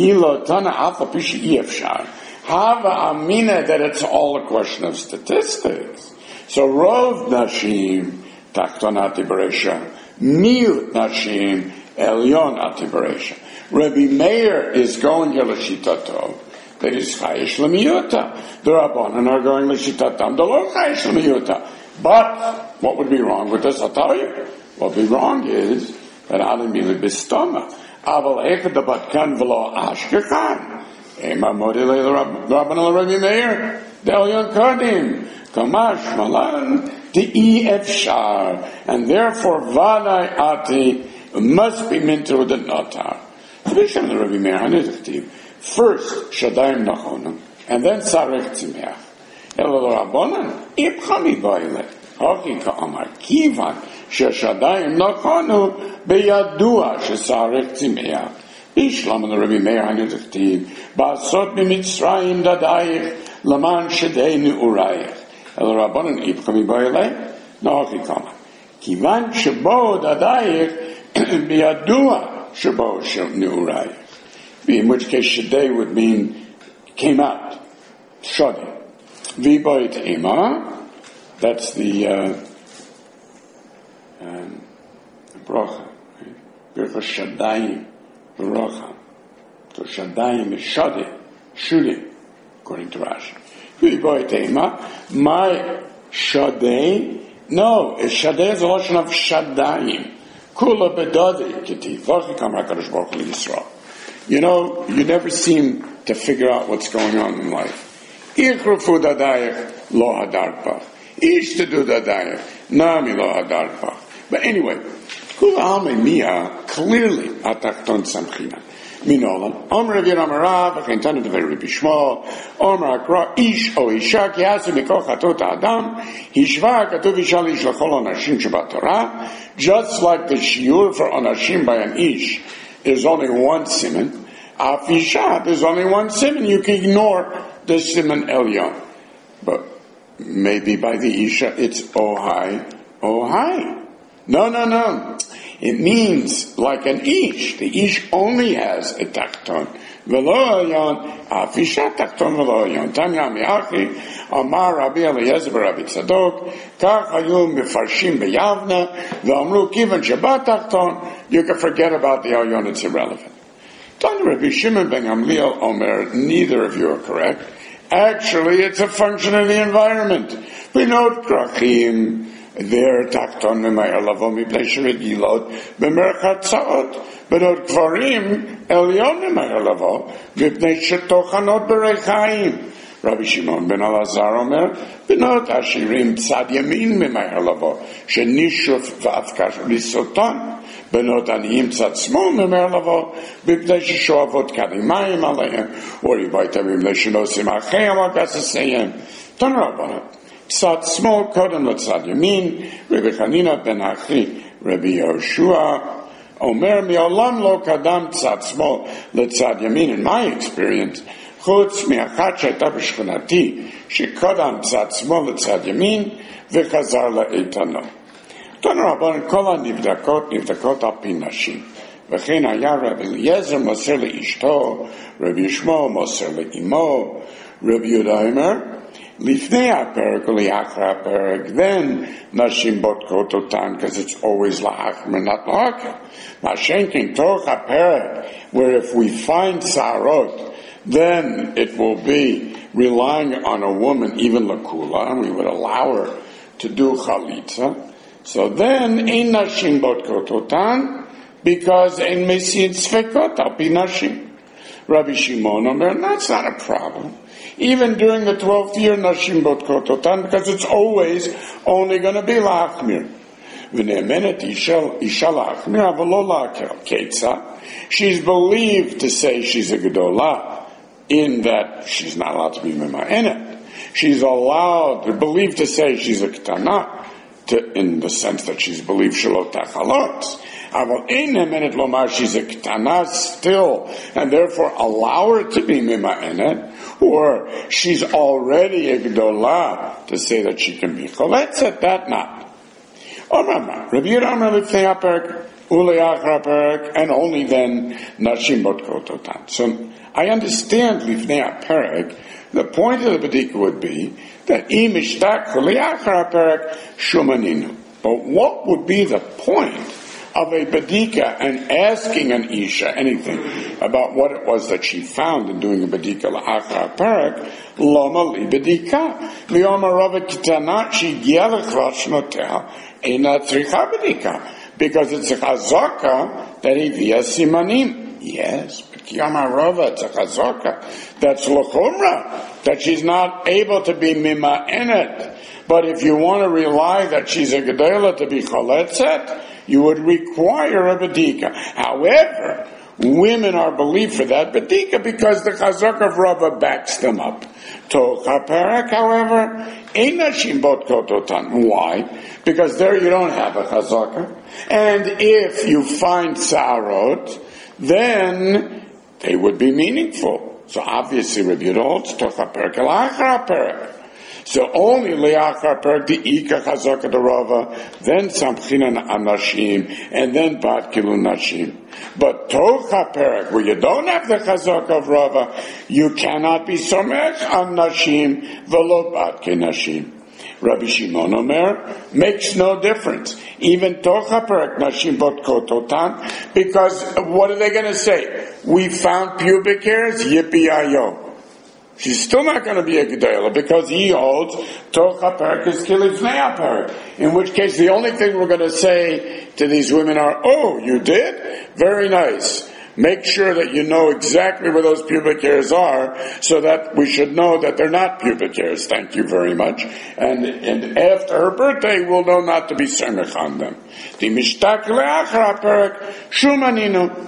Hava amina that it's all a question of statistics. So Rov Nashim Taktonat Beresha, Miut Nashim Elyon Atiberesha. Rabbi Meir is going to Lashitato. That is Chayish Lemiyuta. The Rabbanan are going Lashitatam. The Lord Chayish Lemiyuta. But what would be wrong with this? I'll tell you. What would be wrong is that Alim Bili Bistoma. Aval Echad Batkan Velo Ashkechan. Ema Modile Rabbanan Rabbi Meir. Delyon Kadim. Kamash Malan. Di Efshar. And therefore Vadai Ati must be minted the Notar. Tradition of the Rabbi Meir Hanizachtiv. First Shadayim Nachonam. And then Sarech Tzimech. Elo Rabbanan, Ibchami Baile, Hoki Ka'amar, Kivan, Sheshadayim Nachonu, Beyadua, Shesarech Tzimea, Bishlam and the Rabbi Meir Hanizachtiv, Basot Mimitzrayim Dadayich, Laman Shedei Urayich. Elo Rabbanan, Ibchami Baile, Hoki Ka'amar, Kivan Shebo Dadayich, Beyadua, Shebo Urayich. In which case Shedei would mean came out, Shadi. V'boit ema, that's the uh, um, bracha. Bircha Shadayim, bracha. So Shadayim is Shadi, Shudi, according to Rashi. V'boit ema, my Shadei, no, Shadei is a lotion of Shadayim. Kula bedadi, kiti, v'achikam HaKadosh Baruch Hu Yisrael. You know, you never seem to figure out what's going on in life. Ichrufu dadayach lo hadarpach. Ishtadu dadayach nami lo hadarpach. But anyway, kula alme mia clearly atachton samchina. Minolam Omer Avir Amarav V'chentanu Dever Rabbi Shmuel Omer Akra Ish O Isha Ki Asu Mikol Chatot Adam Hishva Katuv Isha Lishlachol Onashim Shabbat Torah. Just like the shiur for Onashim by an Ish, there's only one siman. Af Isha, there's only one siman. You can ignore the siman Elyon, but maybe by the Isha it's Ohai Ohai. No, no, no. It means like an ish. The ish only has a tachton. V'lo elyon, afisha tachton v'lo elyon. Tanya mi'achi, Amar Rabbi Eliezer Rabbi Tzadok, Kach hayu mefarshim b'yavna, v'amru kivan shabbat tachton. You can forget about the elyon, it's irrelevant. Tanya Rabbi Shimon ben Gamliel Omer, neither of you are correct. Actually, it's a function of the environment. We know krachim, there tachton memayar lavo mipnei sheregilot b'merchat tza'ot, but od kvarim elyon memayar lavo mipnei shetochanot b'reichaim. Rabbi Shimon ben Elazar Omer, benot ashirim tzad yamin memayar lavo shenishuf v'afkash lisotan, benot aniyim tzad smol memayar lavo mipnei sheshoavot kadimayim aleihem, or yibaytamim leshenosim achayim agasaseyem. Ton Rabbanah. Tzad small kodem l'tzad yamin, Rabbi Chanina ben Achi, Rabbi Yehoshua, Omer mi'olam lo kadam tzad small l'tzad yamin. In my experience, chutz mi'achat she'ayta b'shchunati, shekodam tzad small l'tzad yamin, v'chazar la'etano. Ton Rabban kol ha'nivdakot, nivdakot al pi nashim. V'chein haya Rabbi Eliezer moser le'ishto, Rabbi Yishmo moser le'imo, Rabbi Yehuda Omer, Lifnei HaPerek u'liachar HaPerek, then Nashim Botkot Otan, because it's always la'achmer, not la'achar. Mashenkin Toch HaPerek, where if we find Sarot, then it will be relying on a woman, even Lakula, and we would allow her to do Chalitza. So then, Ein Nashim Botkot Otan, because Ein Mesin Tzvekot Al Pi Nashim. Rabbi Shimon Omer, that's not a problem. Even during the twelfth year, Nashim Botkot Otan, because it's always only going to be La'achmir. V'ne'emenet Isha La'achmir, Avalo La'akel. Ketza, she's believed to say she's a Gedolah, in that she's not allowed to be Mema'enet. She's allowed, to believed to say she's a Ketana, to, in the sense that she's believed Shalot Tachalot. Aval ein ne'emenet lomar, she's a Ketana still, and therefore allow her to be Mema'enet, or she's already a Gdolah to say that she can be Choletzet, that not. Omar, Rabbi Yehuda Omer Lifnei HaPerek, u'le'achar HaPerek, and only then Nashim Botkot Otan. So I understand Lifnei HaPerek. The point of the Bedika would be that im ishtak u'le'achar HaPerek shumaninu. But what would be the point of a Bedika and asking an Isha anything about what it was that she found in doing a Bedika la'achar HaPerek, loma li Bedika. Li'omar Rava Kitana, she'giya l'chvat shnotea, eina tzricha Bedika. Because it's a chazaka that hivia simanim. Yes, but Kiyama Rava, it's a chazaka. That's l'chumra, that she's not able to be mima'enet. But if you want to rely that she's a gedolah to be choletzet, you would require a bedika. However, women are believed for that bedika because the chazak of Rava backs them up. Toch HaPerek, however, ein nashim botkot otan. Why? Because there you don't have a chazaka. And if you find sarot, then they would be meaningful. So obviously, Rabbi Yehuda holds toch HaPerek elachar HaPerek. So only le'achar HaPerek the ika chazaka de Rava, then samchinan anashim, and then bat kilu nashim. But toch HaPerek, where you don't have the chazaka of Rava, you cannot be somech on nashim v'lo bat ke nashim. Rabbi Shimon Omer makes no difference. Even toch HaPerek nashim botkot otan, because what are they going to say? We found pubic hairs, yippee ayo. She's still not going to be a Gedolah because he holds toch HaPerek is kilifnei HaPerek. In which case, the only thing we're going to say to these women are, oh, you did? Very nice. Make sure that you know exactly where those pubic hairs are so that we should know that they're not pubic hairs. Thank you very much. And, and after her birthday, we'll know not to be semech on them. The mishtak le'achar HaPerek shumaninu.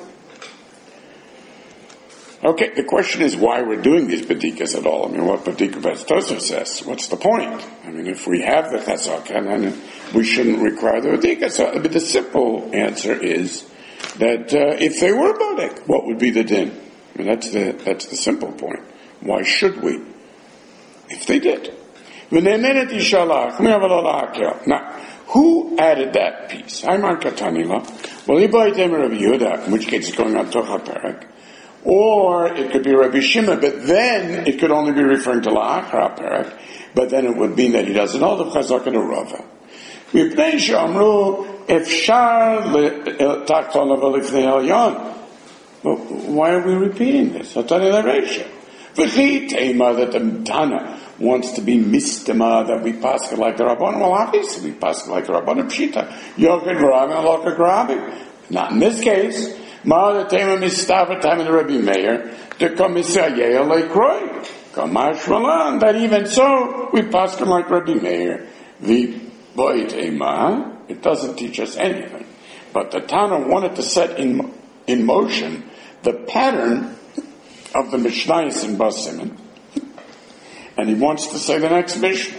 Okay, the question is why we're doing these bedikas at all. I mean, what Bedika Bas Tosef says, what's the point? I mean, if we have the chazaka, then we shouldn't require the bedika. So but the simple answer is that uh, if they were bodek, what would be the din? I mean, that's the that's the simple point. Why should we? If they did. Now, Who added that piece? I'm on Katanila. Well, Ibai Temer Rabbi Yehuda, in which case it's going on Tocha Perek. Or it could be Rabbi Shimon, but then it could only be referring to La'achra Perek, but then it would mean that he doesn't know the Chazak and Rava. Mipnei she'amru efshar takton lefnei elyon. Well, why are we repeating this? Hatani l'reisha. V'chi teima that the Tana wants to be mistema that we pass like the Rabbanim. Well, obviously we pass like the Rabbanim Pshita. Yochid v'rabim and lokad v'rabim. Not in this case. Ma the tema mistaver time in the Rabbi Meir to come Israel lekroi. Kamash malan. That even so we pass like Rabbi Meir. The boy tema. It doesn't teach us anything. But the Tana wanted to set in in motion the pattern of the Mishnayos in Bas Siman, and he wants to say the next Mishnah.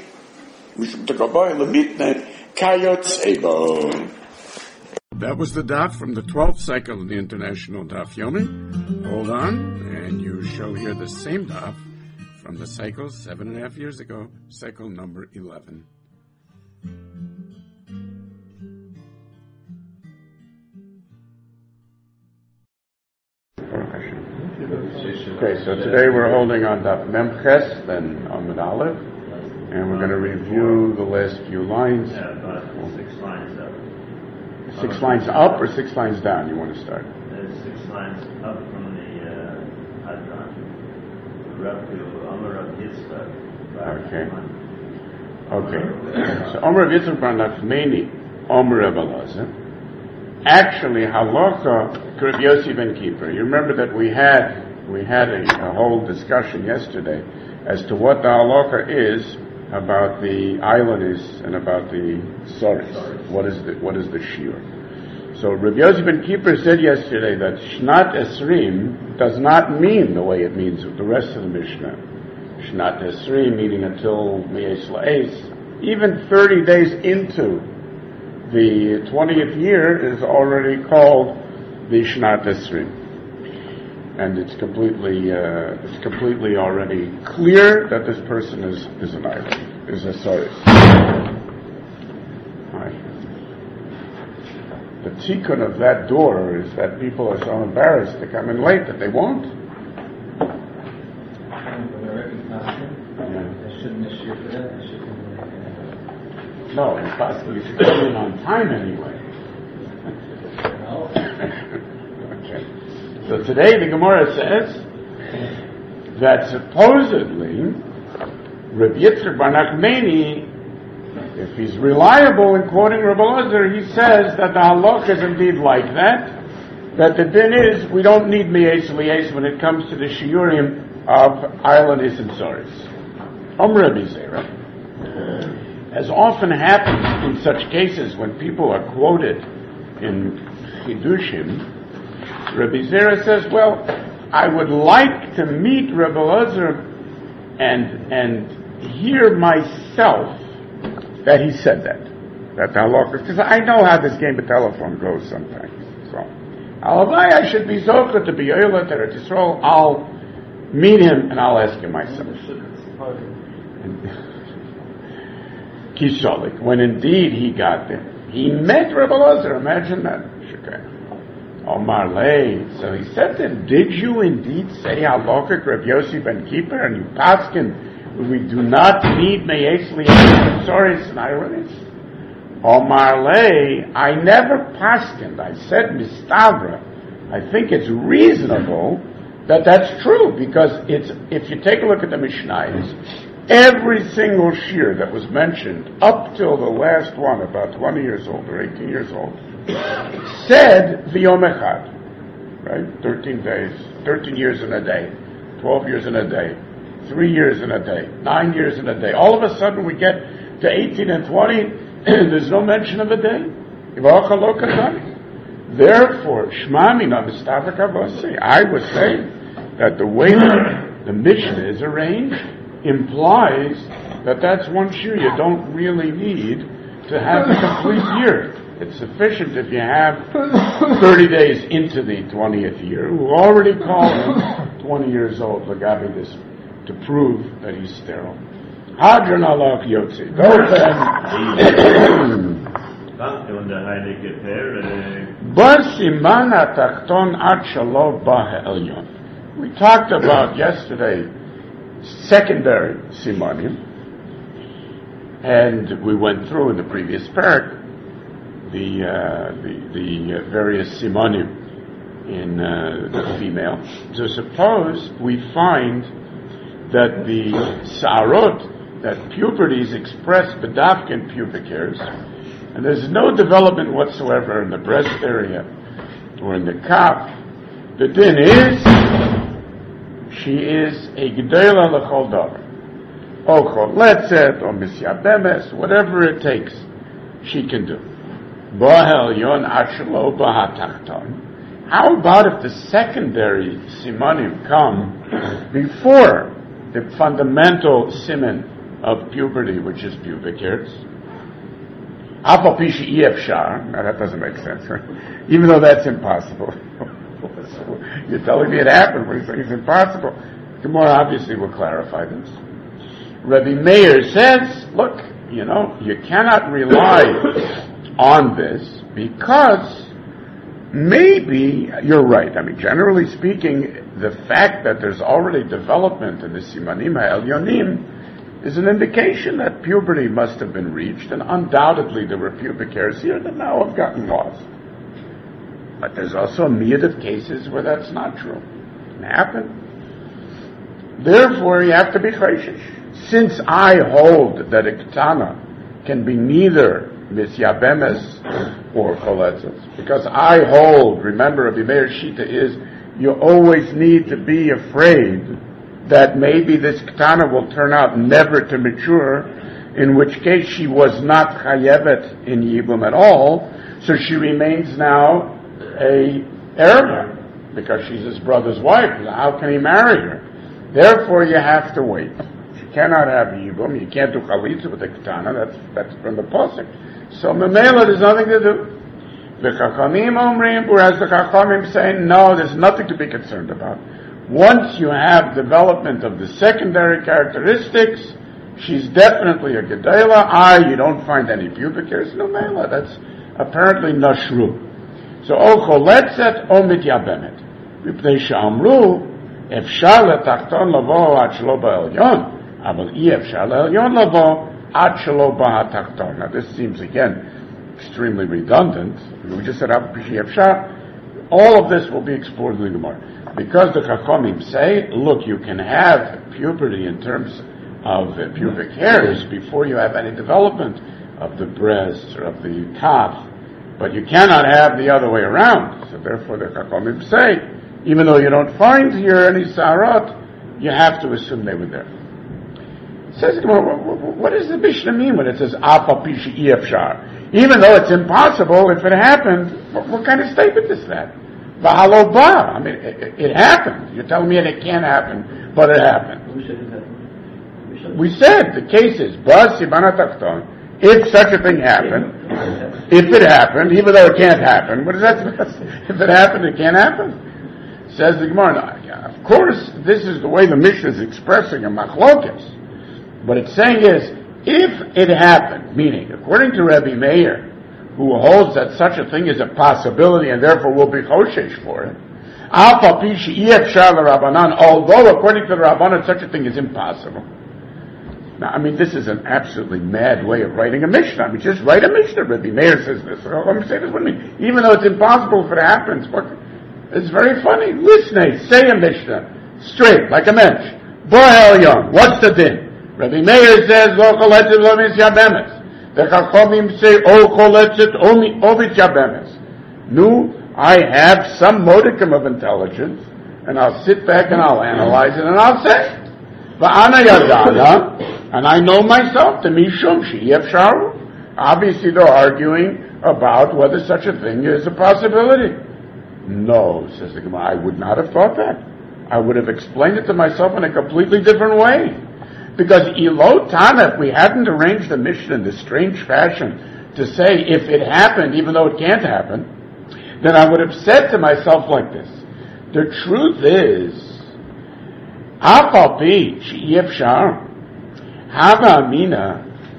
That was the daf from the twelfth cycle of the International Daf Yomi. Hold on, and you shall hear the same daf from the cycle seven and a half years ago, cycle number eleven. Okay, so today we're holding on Daf Mem Ches, then Amud Aleph, and we're going to review the last few lines. Yeah, about six lines up. Six lines up or six lines down? You want to start? There's six lines up from the uh, Hadran. Up to Amar of Yitzchak. Okay. Okay. So Amar of Yitzchak Bar Nachmani, Amar of Elazar. Actually, halacha Rabbi Yossi ben Kippur. You remember that we had we had a, a whole discussion yesterday as to what the halacha is about the islanders and about the soris. What is the what is the shiur? So Rabbi Yossi ben Kippur said yesterday that Shnat Esrim does not mean the way it means with the rest of the Mishnah. Shnat Esrim meaning until Mi'es La'es. Even thirty days into the twentieth year is already called the Shnat Esrim, and it's completely uh, it's completely already clear that this person is is an island, is a soris. Right. The tikkun of that door is that people are so embarrassed to come in late that they won't. No, it's possible you should come in on time anyway. Okay. So today the Gemara says that supposedly Rabbi Yitzchak Bar Nachmani, if he's reliable in quoting Rabbi Elazar, he says that the halach is indeed like that. That the din is we don't need miyes liyes when it comes to the shiurim of islanders and soris. Om Rabbi Zera. As often happens in such cases when people are quoted in Chidushim, Rabbi Zera says, well, I would like to meet Rabbi Elazar and and hear myself that he said that. That the halakha, because I know how this game of telephone goes sometimes. So, Alavai, I should be zocha to be Yoyla to Eretz Yisrael. I'll meet him and I'll ask him myself. Kisholik, when indeed he got there. He met Rabbi Elazar, imagine that. Omar Lei, so he said to him, did you indeed say halakha Rabbi Yossi ben Kippur, and you paskin, we do not need meyes liyes soris and ironies? Omar Lei, I never paskined, I said mistavra, I think it's reasonable that that's true, because it's, if you take a look at the Mishnayos, every single shiur that was mentioned up till the last one, about twenty years old or eighteen years old, said v'yom echad, right? Thirteen days, thirteen years in a day, twelve years in a day, three years in a day, nine years in a day. All of a sudden we get to eighteen and twenty, there's no mention of a day. Therefore, Shema mina mistavak avasi. I was saying that the way that the Mishnah is arranged implies that that's one shiur you don't really need to have a complete year. It's sufficient if you have thirty days into the twentieth year, who already called him twenty years old, Lagabi, this, to prove that he's sterile. Hadran alach yotzi. Go then. von der Heilige Pere. Basiman atachton ad shelo ba ha'elyon. We talked about yesterday secondary simonim, and we went through in the previous parak the uh, the, the uh, various simonim in uh, the female. So suppose we find that the sarot, that puberty is expressed bedavkin pubic hairs, and there's no development whatsoever in the breast area or in the calf. The din is she is a gedela l'chol davar, or choletzet, or misyabemes, whatever it takes, she can do. Ba'elyon achlo b'hatachton. How about if the secondary simanim come before the fundamental siman of puberty, which is pubic hairs? Now that doesn't make sense, right? Even though that's impossible. You're telling me it happened, but you're saying it's impossible. Gemara obviously will clarify this. Rabbi Meir says, look, you know, you cannot rely on this because maybe, you're right, I mean, generally speaking, the fact that there's already development in the Simanim HaElyonim is an indication that puberty must have been reached, and undoubtedly there were pubic hairs here that now have gotten lost. But there's also a myriad of cases where that's not true. It can happen. Therefore, you have to be chayshish. Since I hold that a ketana can be neither misyabemes or choletzes, because I hold, remember, Rabbi Meir Shita is, you always need to be afraid that maybe this ketana will turn out never to mature, in which case she was not chayevet in yibum at all, so she remains now a heir, because she's his brother's wife. How can he marry her? Therefore, you have to wait. She cannot have yibum. You can't do chalitza with the ketana. That's that's from the pasuk. So memela, there's nothing to do. The chachamim omrim, whereas the chachamim saying no, there's nothing to be concerned about. Once you have development of the secondary characteristics, she's definitely a gedela. Ah, you don't find any pubic hairs. No mela. That's apparently nashru. So o choletzet o mityabemet. Mipnei she'amru efshar letachton lavo ad shelo ba'elyon, aval i efshar le'elyon lavo ad shelo ba'hatachton. Now this seems again extremely redundant. We just said aval pi efshar. All of this will be explored in the Gemara. Because the Chachamim say, look, you can have puberty in terms of the pubic hairs before you have any development of the breast or of the calf, but you cannot have the other way around. So therefore the Chachamim say, even though you don't find here any sarot, you have to assume they were there. Says, what does the Mishnah mean when it says, Afa Pishi Efshar? Even though it's impossible, if it happened, what, what kind of statement is that? V'halo ba. I mean, it, it happened. You're telling me that it can't happen, but it happened. We said the case is ba sibana tachton. If such a thing happened, if it happened, even though it can't happen, what is that? If it happened, it can't happen. Says the Gemara. Of course, this is the way the Mishnah is expressing a machlokes. What it's saying is, if it happened, meaning according to Rabbi Meir, who holds that such a thing is a possibility and therefore will be choshesh for it, although according to the Rabbanan such a thing is impossible. Now, I mean, this is an absolutely mad way of writing a Mishnah. I mean, just write a Mishnah. Rabbi Meir says this. So let me say this with me. Even though it's impossible if it happens, what, it's very funny. Listen, say a Mishnah straight, like a mensch. Bohel Yom, what's the din? Rabbi Meir says, Lo choletzet lo misyabemes. The Chachamim say, O choletzet o misyabemes. Nu, I have some modicum of intelligence, and I'll sit back and I'll analyze it and I'll say, Va'ana yadana, and I know myself, the mishum she'yev sharu. Obviously they're arguing about whether such a thing is a possibility. No, says the Gemara, I would not have thought that. I would have explained it to myself in a completely different way. Because Ilo Tana, if we hadn't arranged the Mishnah in this strange fashion to say if it happened, even though it can't happen, then I would have said to myself like this. The truth is, Apal pi she'yev shar, hava amina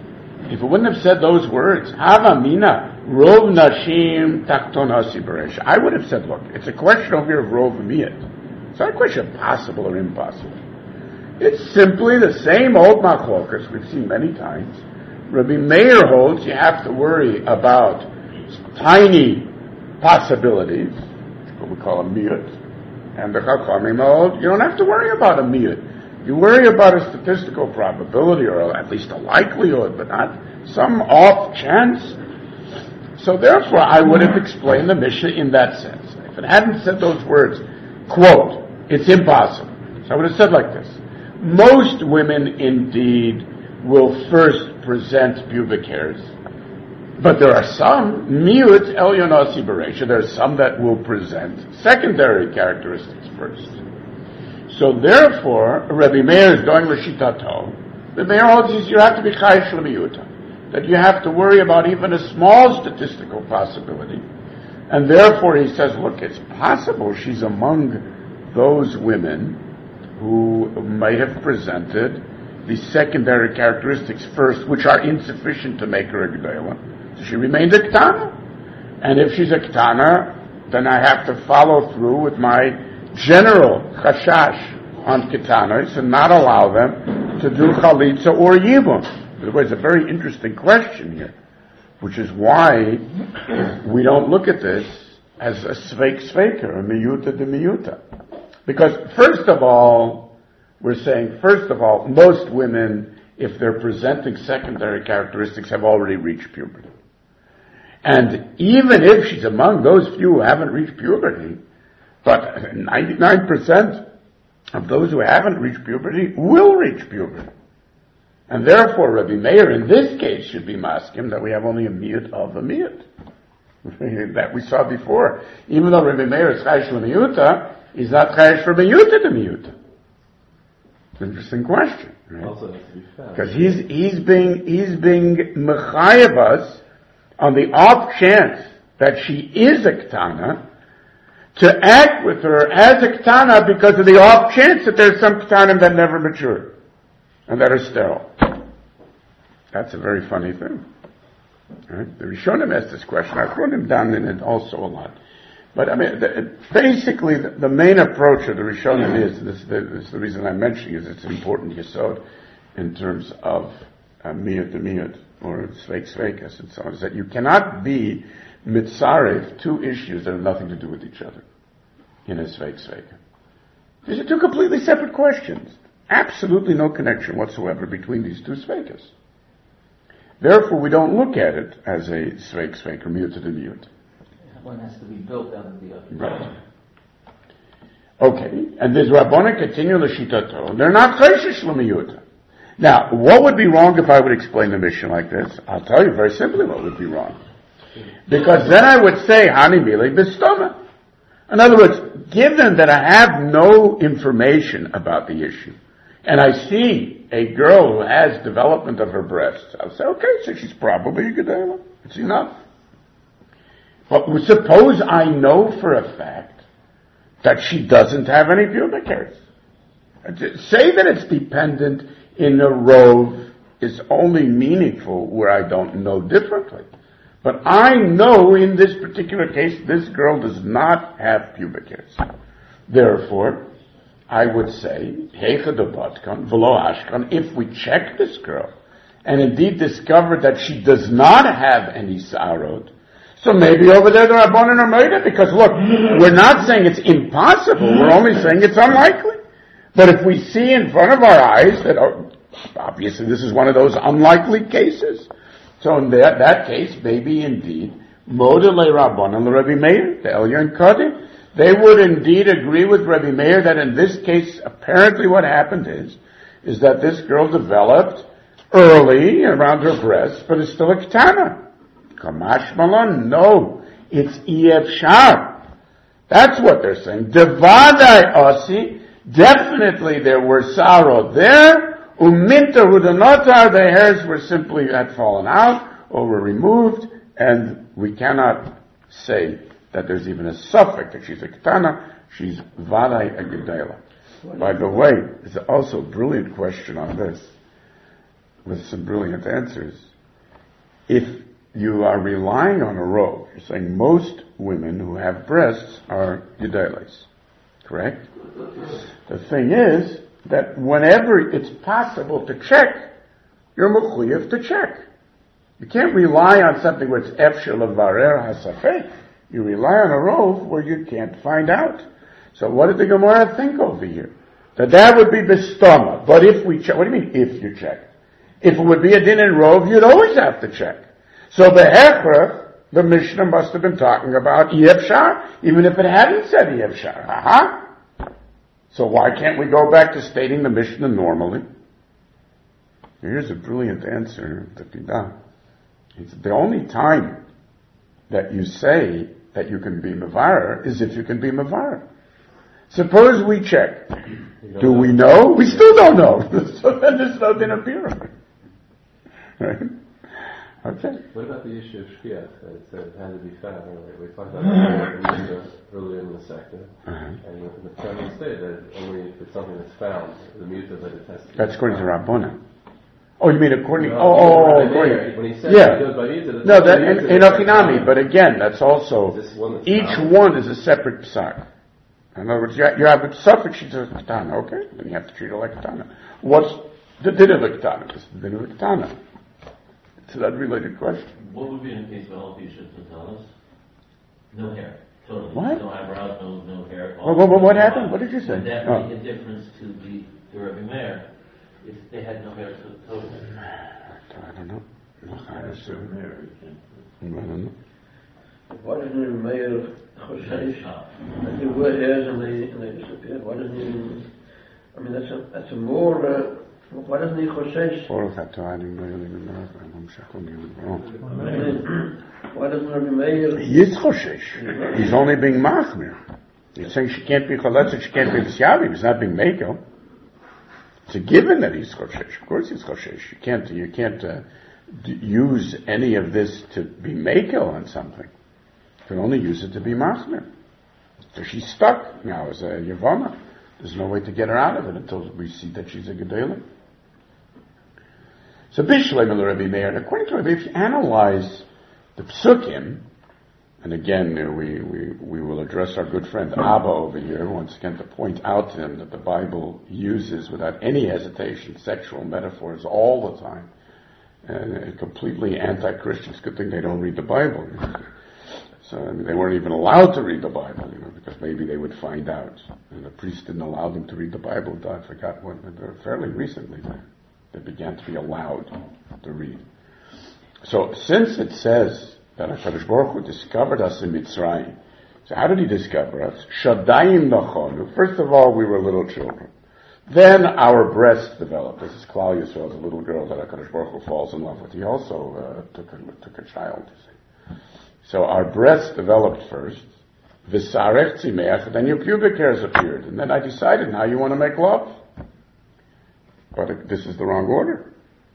if it wouldn't have said those words, Hava Mina, Rov Nashim Takton Hasi Beresh, I would have said, look, it's a question over here of Rov Miyat. It's not a question of possible or impossible. It's simply the same old machlokas we've seen many times. Rabbi Meir holds you have to worry about tiny possibilities, what we call a miyut, and the Chachamim hold you don't have to worry about a miyut. You worry about a statistical probability, or at least a likelihood, but not some off chance. So therefore, I would have explained the Mishnah in that sense. If it hadn't said those words, quote, it's impossible. So I would have said like this. Most women indeed will first present pubic hairs. But there are some, miut elyon bereisha, there are some that will present secondary characteristics first. So therefore, Rabbi Meir is going l'shitato. Rabbi Meir holds you have to be chayiv shlemiyuta, that you have to worry about even a small statistical possibility. And therefore he says, look, it's possible she's among those women who might have presented the secondary characteristics first, which are insufficient to make her a gedela. So she remains a ketana. And if she's a ketana, then I have to follow through with my general chashash on ketanos and not allow them to do chalitza or yibum. By the way, it's a very interesting question here, which is why we don't look at this as a sveik sveiker, a miyuta de miyuta. Because first of all, we're saying, first of all, most women, if they're presenting secondary characteristics, have already reached puberty. And even if she's among those few who haven't reached puberty, but ninety-nine percent of those who haven't reached puberty will reach puberty. And therefore, Rabbi Meir, in this case, should be maskim that we have only a miyut of a miyut. That we saw before. Even though Rabbi Meir is chayish l'miyuta, he's not chayish for miyuta to miyuta. It's an interesting question, right? Also has to be fair. Because he's, he's being, he's being mechayev us on the off chance that she is a ketana, to act with her as a ketana because of the off chance that there's some ketanim that never mature and that are sterile. That's a very funny thing. Right? The Rishonim asked this question. I've written him down in it also a lot. But I mean, the, basically, the, the main approach of the Rishonim is, this, this is the reason I'm mentioning is it's an important yesod in terms of uh, miyut to miyut, or sveik sveikas and so on, is that you cannot be mitzarev two issues that have nothing to do with each other in a sveik sveika. These are two completely separate questions. Absolutely no connection whatsoever between these two sveikas. Therefore, we don't look at it as a sveik sveik or miyut to the miyut. One has to be built out of the other. Right. Okay, and this Rabbana continue l'shitato. They're not chayshish l'miyuta. Now, what would be wrong if I would explain the mission like this? I'll tell you very simply what would be wrong. Because then I would say, Hani Mili Bistoma. In other words, given that I have no information about the issue, and I see a girl who has development of her breasts, I'll say, okay, so she's probably a gedela. It's enough. But suppose I know for a fact that she doesn't have any pubic hairs. Say that it's dependent in a rove is only meaningful where I don't know differently. But I know in this particular case, this girl does not have pubic hairs. Therefore, I would say, Heicha de Batkan, Velo Ashkan, if we check this girl, and indeed discover that she does not have any sarod, so maybe over there the Rabbanan are made it, because look, we're not saying it's impossible, we're only saying it's unlikely. But if we see in front of our eyes that, oh, obviously this is one of those unlikely cases, so in that, that case, maybe indeed, Modele Rabbanan Rabbi Meir, the Elyon Kadim, they would indeed agree with Rabbi Meir that in this case, apparently what happened is, is that this girl developed early around her breasts, but is still a ketana. Kamash Malon, no, it's Eev Shar. That's what they're saying. Devadai Osi, definitely there were sarod there. Uminta Hudanotar, the hairs were simply had fallen out or were removed, and we cannot say that there's even a suffix that she's a ketana, she's vadai a gedela. By the way, there's also a brilliant question on this, with some brilliant answers. if you are relying on a rove, you're saying most women who have breasts are Gedolos, correct? The thing is that whenever it's possible to check, you're mechuyev to check. You can't rely on something where it's efshel levarer hasafek. You rely on a rove where you can't find out. So what did the Gemara think over here? That that would be bestoma. But if we check, what do you mean if you check? If it would be a din and rove, you'd always have to check. So behechra, the Mishnah must have been talking about yefshar, even if it hadn't said yefshar. Uh-huh. So why can't we go back to stating the Mishnah normally? Here's a brilliant answer that we done. It's the only time that you say that you can be mevarer is if you can be mevarer. Suppose we check. Do we know? We still don't know. So then there's no din of bira. Right? Okay. What about the issue of shkiach? It said it had to be found. Right? We talked about it earlier in the sector. Uh-huh. And the Talmud stated that only if it's something that's found, the muta that it has to be That's according found. to Rabbona. Oh, you mean according to... No, oh, oh, oh, according when he said yeah. he goes by muta, No, that, in, in Ochinami, but again, that's also... One that's each found. one is a separate psak. In other words, you have, you have a suffix, she's a katana, okay? Then you have to treat her like a katana. What's the din of a katana? It's the din of a katana. It's an unrelated question. What would be in the case of all Bisha Tatanas? No hair. Totally. What? No eyebrows, no, no hair. What, what, what, what happened? What did you say? Would that Oh. make a difference to the, the Rebbe Meir if they had no hair to totally? I don't know. I don't know. Why doesn't it mayor Choshesh? And they were hairs and they, and they disappeared. Why doesn't he? I mean, that's a that's a more. Uh, why doesn't he Choshesh? Why doesn't Rabbi Meir? He is Choshesh. He's only being machmir. He's saying she can't be Choletz, she can't be V'syavi. He's not being Meko. It's a given that he's Choshesh. Of course he's Choshesh. You can't, you can't uh, d- use any of this to be Meko on something. You can only use it to be machmir. So she's stuck now as a Yavama. There's no way to get her out of it until we see that she's a Gedolah. So Bishleim and Rabbi Meir, and according to Rabbi, if you analyze the Psukim, and again uh, we, we, we will address our good friend Abba over here once again to point out to him that the Bible uses without any hesitation sexual metaphors all the time. And uh, completely anti-Christian. It's a good thing they don't read the Bible. You know? So I mean, they weren't even allowed to read the Bible, you know, because maybe they would find out. And the priest didn't allow them to read the Bible. I forgot when, fairly recently, they, they began to be allowed to read. So since it says that HaKadosh Baruch Hu discovered us in Mitzrayim, so how did he discover us? Shadayim nachonu. First of all, we were little children. Then our breasts developed. This is Klal Yisrael, the little girl that HaKadosh Baruch Hu falls in love with. He also uh, took, a, took a child, you see. So our breasts developed first, v'sarech tzimeach, and then your pubic hairs appeared. And then I decided, now you want to make love. But it, this is the wrong order.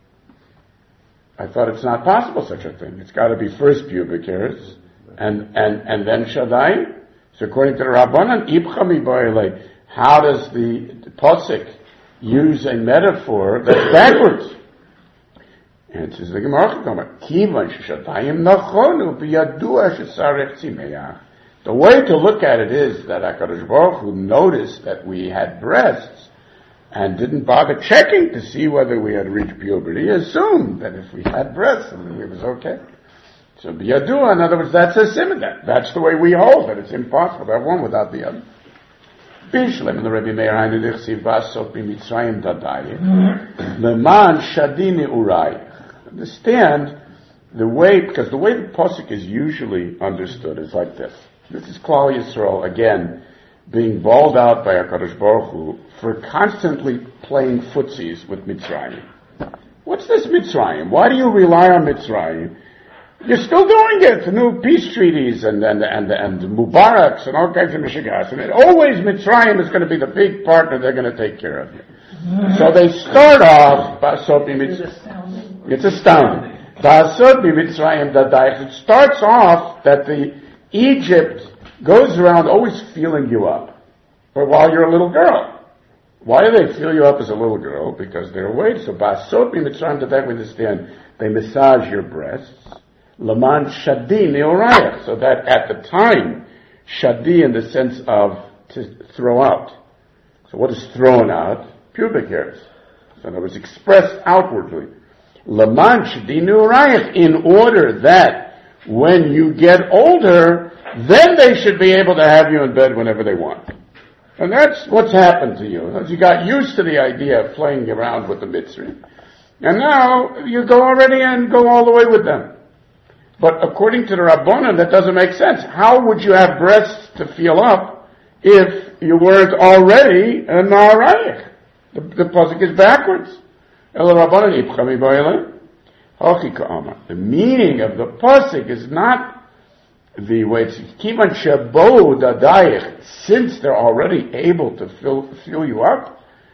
I thought it's not possible such a thing. It's got to be first pubic hairs, and, and, and then Shaddai. So according to the Rabbanan, ibcha miboile, how does the, the Posik use a metaphor that's backwards? And it says the Gemara, Kivan sheshatayim nachonu biyadua shesarech tzimeach. The way to look at it is that HaKadosh Baruch Hu noticed that we had breasts and didn't bother checking to see whether we had reached puberty. He assumed that if we had breasts, then it was okay. So biyadua, in other words, that's a simon. That's the way we hold it. It's impossible to have one without the other. Bishlem and the Rebbe Meir Hainu Dichsiv Vasot B'Mitzrayim Dadayim Leman Shadini Urai. Understand the way, because the way the Pasuk is usually understood is like this. This is Klal Yisrael, again, being bawled out by HaKadosh Baruch Hu for constantly playing footsies with Mitzrayim. What's this Mitzrayim? Why do you rely on Mitzrayim? You're still doing it. The new peace treaties and, and, and, and Mubaraks and all kinds of mishigas. And it, always Mitzrayim is going to be the big partner. They're going to take care of you. So they start off, it's astounding. It starts off that the Egypt goes around always feeling you up. But while you're a little girl. Why do they feel you up as a little girl? Because they're waiting. So Basot Mitzrayim, that we understand they massage your breasts. Laman shadi neorayach, so that at the time, shadi in the sense of to throw out. So what is thrown out? Pubic hairs. So in other words, expressed outwardly. Laman shadi neorayach, in order that when you get older, then they should be able to have you in bed whenever they want. And that's what's happened to you. You got used to the idea of playing around with the Mitzri. And now you go already and go all the way with them. But according to the Rabbanan, that doesn't make sense. How would you have breasts to feel up if you weren't already a Na'arayich? The, the pasuk is backwards. The meaning of the pasuk is not the way it's kivan shabo dadayich, since they're already able to fill fill you up.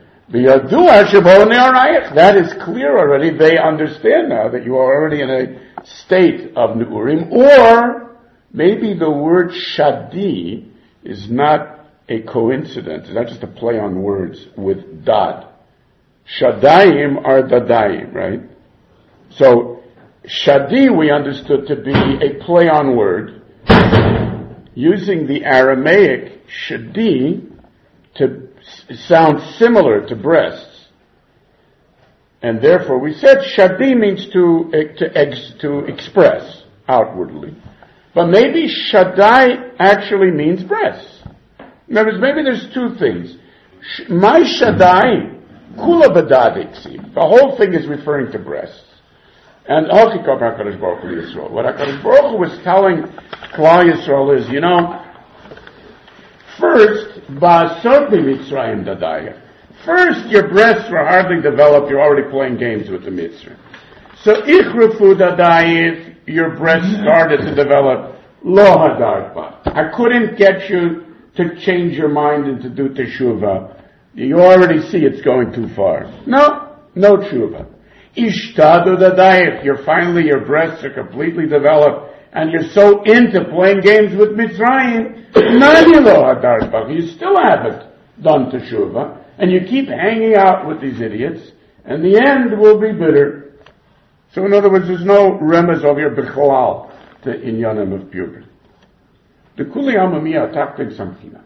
That is clear already. They understand now that you are already in a state of Neurim. Or maybe the word shadi is not a coincidence. It's not just a play on words with dad. Shadayim are dadayim, right? So shadi we understood to be a play on word, using the Aramaic shadi to sound similar to breasts, and therefore we said shadi means to to ex, to express outwardly, but maybe shadai actually means breasts. In other words, maybe there's two things. My shadai kula badadiksi. The whole thing is referring to breasts. And Hachikov HaKadosh Baruch Hu Yisrael. What HaKadosh Baruch Hu was telling Klal Yisrael is, you know, first, Ba'asot b'Mitzrayim dadaya. First, your breasts were hardly developed, you're already playing games with the Mitzrayim. So, Ichrufu dadayif, your breasts started to develop, Lo hadarpa. I couldn't get you to change your mind and to do teshuvah. You already see it's going too far. No, no teshuvah. Ishtadu dadayif, you're finally, your breasts are completely developed, and you're so into playing games with Mitzrayim, you still haven't done teshuvah, and you keep hanging out with these idiots, and the end will be bitter. So in other words, there's no remez of your bichlal to inyanim of puberty. The kuli amamiya taktik samchina.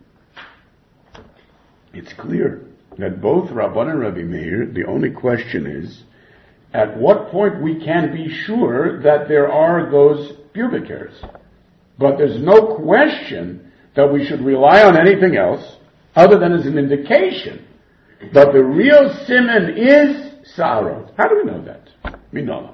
It's clear that both Rabban and Rabbi Meir, the only question is, at what point we can be sure that there are those pubic hairs. But there's no question that we should rely on anything else other than as an indication that the real siman is sarot. How do we know that? We know.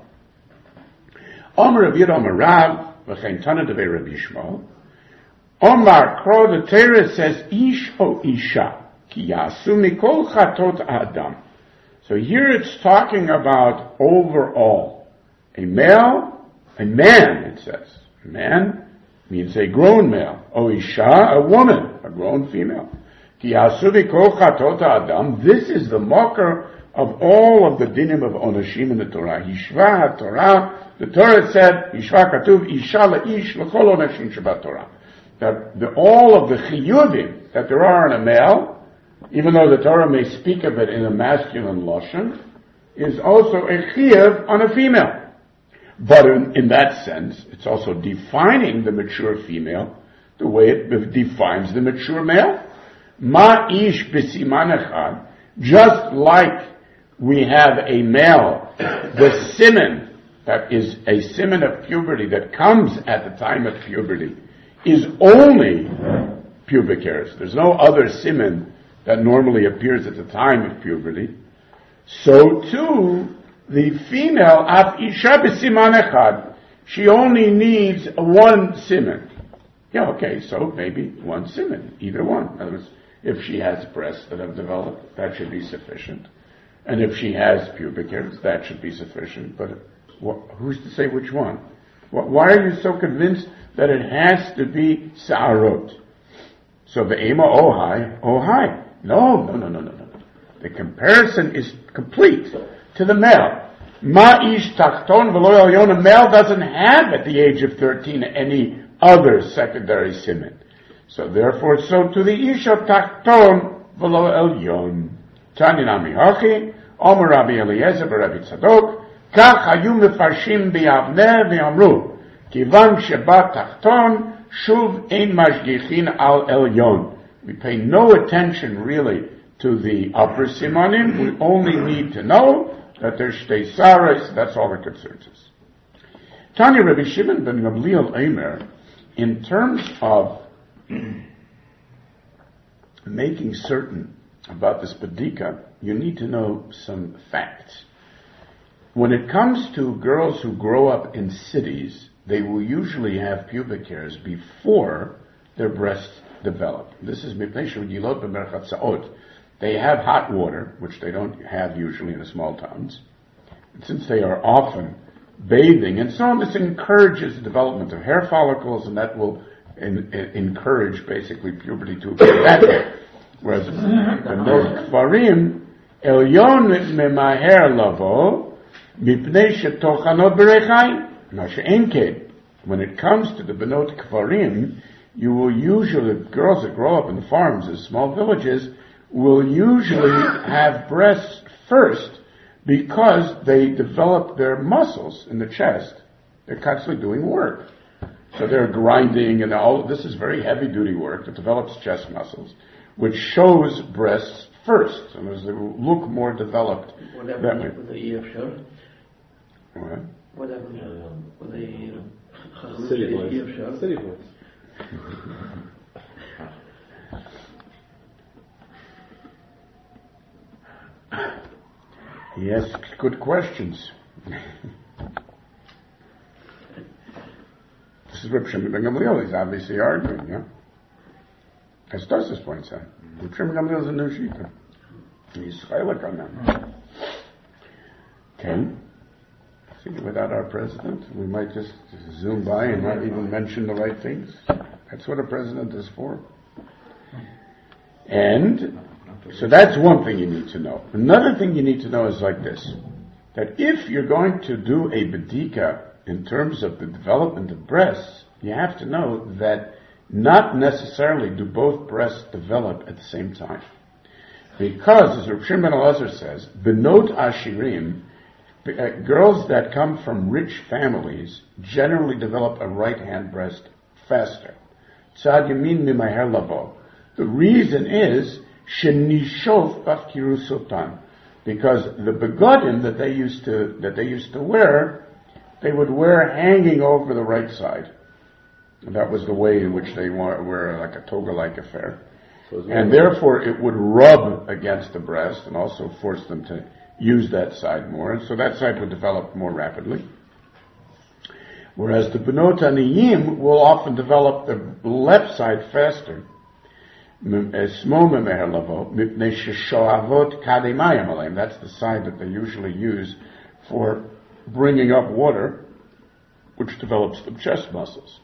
Omer Rav Yid Omer Rav v'chein Tana devei Rabbi Yishmael. Omar Kro, the Torah says ish o isha ki yasu mikol chatot adam. So here it's talking about overall. A male, a man, it says. A man means a grown male. O isha, a woman, a grown female. Ki yasu mikol chatot adam. This is the marker of all of the dinim of onashim in the Torah. Yishva Torah. The Torah said, Yishva katuv isha la'ish l'chol onashim shabbat Torah. That the, all of the chiyuvim that there are in a male, even though the Torah may speak of it in a masculine lashon, is also a chiyuv on a female. But in, in that sense, it's also defining the mature female the way it defines the mature male. Ma ish b'siman echad, just like we have a male, the siman, that is a siman of puberty that comes at the time of puberty, is only pubic hairs. There's no other siman that normally appears at the time of puberty. So too, the female, af isha b'siman echad, she only needs one siman. Yeah, okay, so maybe one siman, either one. In other words, if she has breasts that have developed, that should be sufficient. And if she has pubic hairs, that should be sufficient. But wh- who's to say which one? Wh- why are you so convinced that it has to be sa'arot? So the ema ohai, ohai. No, no, no, no, no, no. The comparison is complete to the male. Ma'ish tachton v'lo elyon. A male doesn't have at the age of thirteen any other secondary siman. So therefore, so to the isha tachton v'lo elyon. Tani nami hachi, Omer Rabbi Eliezer Rabbi Tzadok, כך היו מפרשים ביבנה ואמרו, כיוון שבא תחתון, שוב אין משגיחין על עליון. We pay no attention really to the upper simanim. We only need to know that there's shtei saras. That's all that concerns us. Tanya Rabbi Shimon ben Gamliel Eimer, in terms of making certain about this bedika, you need to know some facts. When it comes to girls who grow up in cities, they will usually have pubic hairs before their breasts develop. This is mipnei shevgilot b'merchatzaot. They have hot water, which they don't have usually in the small towns. And since they are often bathing and so on, this encourages the development of hair follicles, and that will in, in, encourage basically puberty to occur that way. Whereas benot kvarim elyon memaher lavo mipnei shetochanot berechayim. Now she'en kein. When it comes to the benot kvarim, you will usually, girls that grow up in the farms, in small villages, will usually have breasts first because they develop their muscles in the chest. They're constantly doing work. So they're grinding and all, this is very heavy duty work that develops chest muscles, which shows breasts first. And as they look more developed. What happened with the E F show? What? What happened with the E F City boys. show? City boys. He asks good questions. This is Reb Shimon ben Gamliel. He's obviously arguing, yeah? As Tosfos points out. Reb Shimon ben Gamliel is a new shita. He's chaylik on them. Okay. See, without our president, we might just zoom by and not even mention the right things. That's what a president is for. And so that's one thing you need to know. Another thing you need to know is like this, that if you're going to do a bedika in terms of the development of breasts, you have to know that not necessarily do both breasts develop at the same time. Because, as Reb Shimon ben Elazar says, benot ashirim, uh, girls that come from rich families generally develop a right-hand breast faster. Tzad yamin mimaher lavo. The reason is shenishov b'kirusotan, because the begodim that they used to that they used to wear, they would wear hanging over the right side. And that was the way in which they wear like a toga-like affair, so and therefore it would rub against the breast and also force them to use that side more, and so that side would develop more rapidly. Whereas the benot aniyim will often develop the left side faster. That's the side that they usually use for bringing up water, which develops the chest muscles.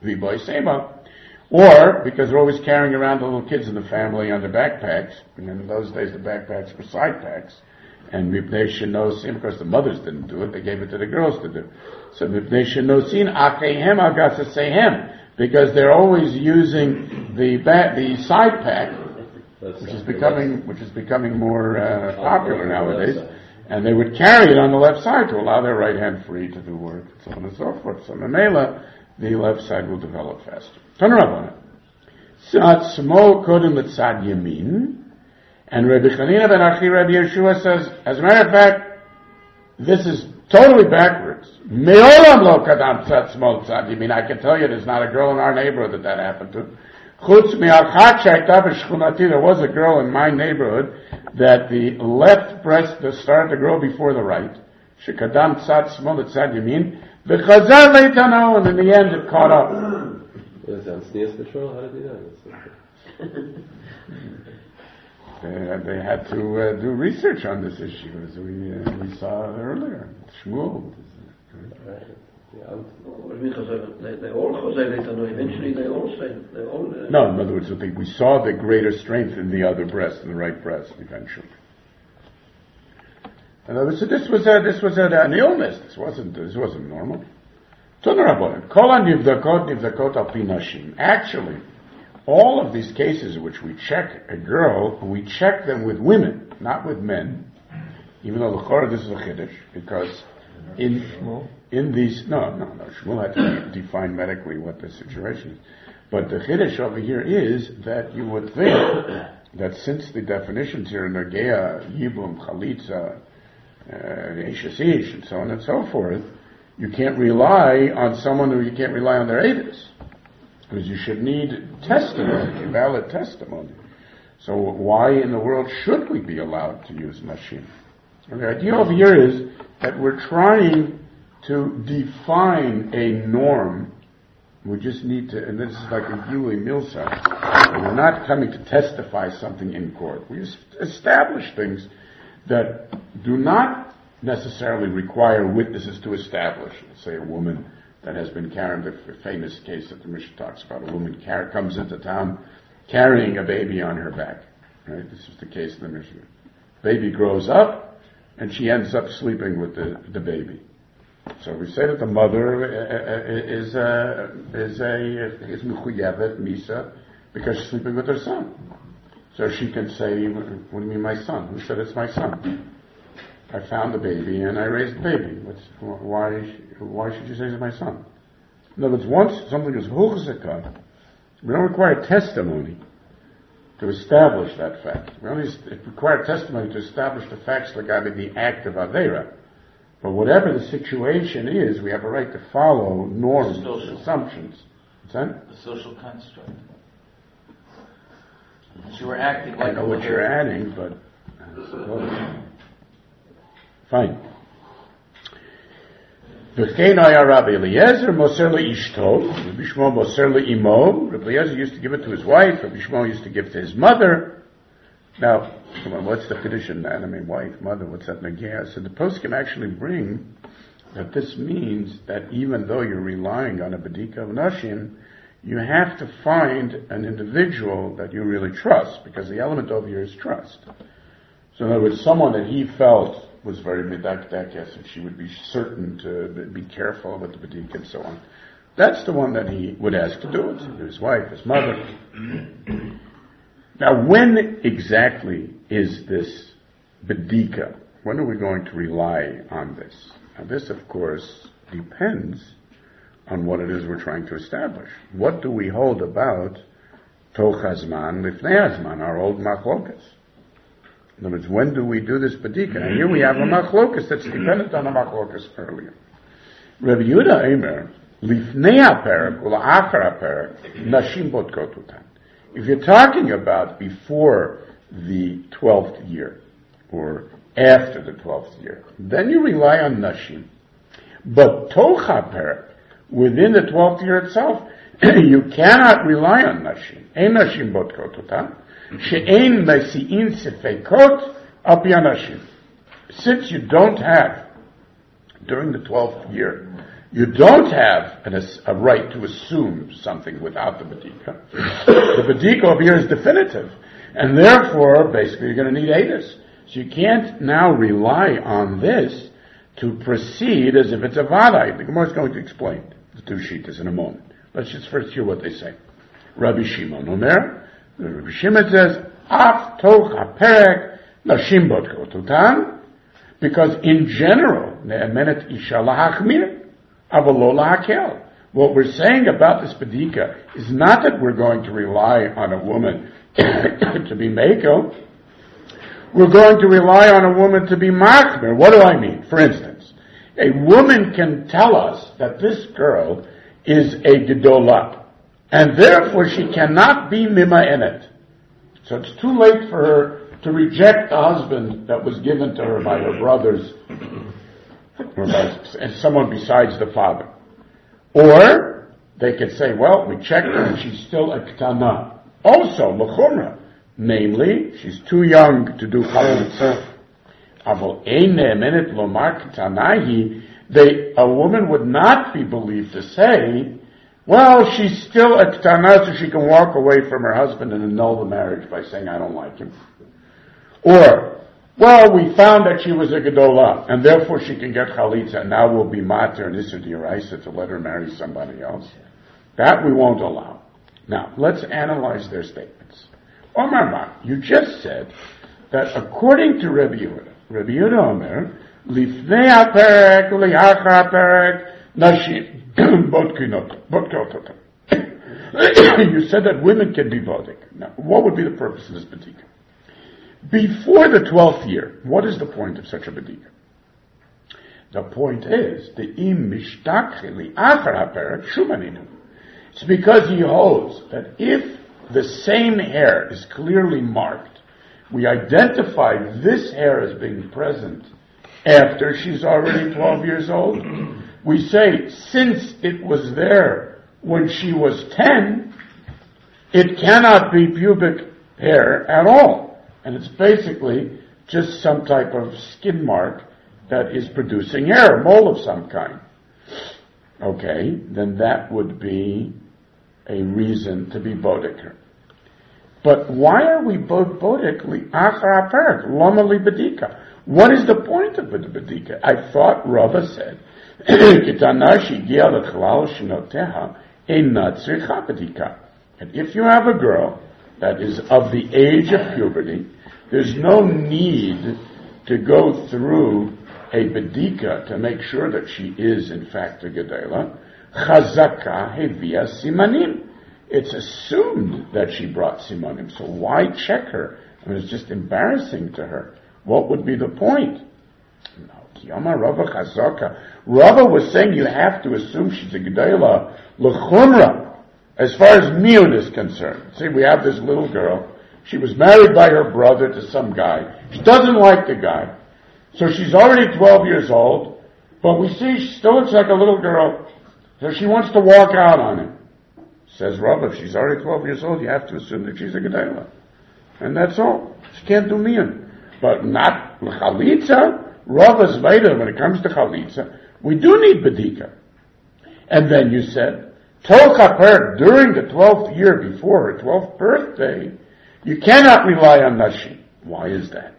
Or because they're always carrying around the little kids in the family on their backpacks, and in those days the backpacks were side packs, and mipnei shenosin, because the mothers didn't do it, they gave it to the girls to do. So mipnei shenosin achehem agasasehem, because they're always using the back, the side pack, which is becoming which is becoming more uh, popular nowadays, and they would carry it on the left side to allow their right hand free to do work, and so on and so forth. So memela, the left side will develop faster. Turn around on it. Tzad small kodim l'tzad yamin. And Rabbi Chanina ben Achi Rabbi Yeshua says, as a matter of fact, this is totally backwards. Me'olam lo kadam tzad smol tzad yamin. I can tell you there's not a girl in our neighborhood that that happened to. Chutz me'achat shayta b'shchunati, there was a girl in my neighborhood that the left breast started to grow before the right. Shekadam tzad smol tzad yamin. V'chazar leitano, and in the end it caught up. What is that, Sneeze Patrol? How did they do that? They, they had to uh, do research on this issue, as we uh, we saw earlier. Shmuel. Right. Yeah. They, they all chosei leitano. Eventually, they all say they all. Uh, No, in other words, I think we saw the greater strength in the other breast, in the right breast, eventually. In other words, so this was a, this was a, an illness. This wasn't this wasn't normal. Actually, all of these cases in which we check a girl, we check them with women, not with men. Even though the Chorah, this is a chiddush, because In, in these, no, no, no, Shmuel had to define medically what the situation is. But the Chiddush over here is that you would think that since the definitions here in Nagea, Yibum, Chalitza, Eshes Ish, and so on and so forth, you can't rely on someone who you can't rely on their Eidos. Because you should need testimony, valid testimony. So why in the world should we be allowed to use Nashim? And the idea over here is that we're trying to define a norm. We just need to, and this is like a Gilui Milsa. We're not coming to testify something in court. We establish things that do not necessarily require witnesses to establish. Let's say a woman that has been carrying, the famous case that the Mishnah talks about, a woman car- comes into town carrying a baby on her back. Right? This is the case in the Mishnah. Baby grows up, and she ends up sleeping with the, the baby. So we say that the mother is a is a is mechuyevet misa because she's sleeping with her son. So she can say, "What do you mean, my son? Who said it's my son? I found the baby and I raised the baby. What's, why why should you say it's my son?" In other words, once something is huchzeka, we don't require testimony to establish that fact. We only require testimony to establish the facts regarding the act of Aveira. But whatever the situation is, we have a right to follow norms, social assumptions. What's that? The social construct. So you were acting like I know what you're adding, but uh, fine. V'chein haya Rabbi Eliezer moser le'ishto, Rabbi Shmuel moser le'imo. Rabbi Eliezer used to give it to his wife. Rabbi Shmuel used to give it to his mother. Now, come on, what's the Kiddush in that? I mean, wife, mother, what's that Nagea? So the post can actually bring that this means that even though you're relying on a Bedika of Nashim, you have to find an individual that you really trust, because the element over here is trust. So in other words, someone that he felt was very medakdek, and she would be certain to be careful with the Bedika and so on. That's the one that he would ask to do it. His wife, his mother. Now, when exactly is this bedika? When are we going to rely on this? Now, this, of course, depends on what it is we're trying to establish. What do we hold about toch hazman lifnei hazman, our old machlokas? In other words, when do we do this bedika? And here we have a machlokas that's dependent on a machlokas earlier. Rabbi Yehuda Eimer, lifnei haperek ula'achar haperek, nashim botkot utan. If you're talking about before the twelfth year, or after the twelfth year, then you rely on Nashim. But Toch HaPerek, within the twelfth year itself, you cannot rely on Nashim. Ein Nashim botkot otam, she'ein mesi'in sefekot al pi Nashim. Since you don't have, during the twelfth year, you don't have an, a right to assume something without the Bedika. The Bedika over here is definitive. And therefore, basically, you're going to need Eidos. So you can't now rely on this to proceed as if it's a Vadai. The Gemara is going to explain the two Shitas in a moment. Let's just first hear what they say. Rabbi Shimon Omer, Rabbi Shimon says, Af toch haperek nashim botkot utan, because in general, ne'emenet isha lahachmir, avalola hakel. What we're saying about this Bedika is not that we're going to rely on a woman to be Meiko. We're going to rely on a woman to be Machmer. What do I mean? For instance, a woman can tell us that this girl is a Gedolah, and therefore she cannot be Mima in it. So it's too late for her to reject the husband that was given to her by her brothers, or by someone besides the father. Or they could say, well, we checked her and she's still a Ketana. Also, L'chumra. Namely, she's too young to do Chalitza. Avol ein ne'emenet lomar Ketanahi, they, a woman would not be believed to say, well, she's still a Ketana, so she can walk away from her husband and annul the marriage by saying, I don't like him. Or, well, we found that she was a Gedolah, and therefore she can get Chalitza, and now we'll be Mater and Issa D'Oraisa to let her marry somebody else. That we won't allow. Now, let's analyze their statements. Omar Ma, you just said that according to Rabbi Yehuda, Rabbi Yehuda Omer, Lifnei haperek u'liachar haperek nashim bodkinot bodkot. You said that women can be bodik. Now, what would be the purpose of this bedika? Before the twelfth year, what is the point of such a bedika? The point is the im mishtakli achar haperek shumaninu. It's because he holds that if the same hair is clearly marked, we identify this hair as being present after she's already twelve years old. We say, since it was there when she was ten, it cannot be pubic hair at all. And it's basically just some type of skin mark that is producing hair, a mole of some kind. Okay, then that would be a reason to be bodek her. But why are we both bodek li'achar haperek, lama libedika? What is the point of the bedika? I thought Rava said, Kitana shigia l'chlal shenoteha einat tzricha bedika. And if you have a girl that is of the age of puberty, there's no need to go through a bedika to make sure that she is in fact a gedela. Chazaka hevia simanim. It's assumed that she brought simanim, so why check her? I mean, it's just embarrassing to her. What would be the point? No, Kiyama Rava Chazaka. Rava was saying you have to assume she's a gedela l'chumra, as far as miyud is concerned. See, we have this little girl. She was married by her brother to some guy. She doesn't like the guy. So she's already twelve years old, but we see she still looks like a little girl, so she wants to walk out on him. Says Rava, if she's already twelve years old, you have to assume that she's a gedela. And that's all. She can't do miyud. But not chalitza. Rava's later, when it comes to chalitza, we do need bedika. And then you said, tol chaper, during the twelfth year before her twelfth birthday, you cannot rely on nashim. Why is that?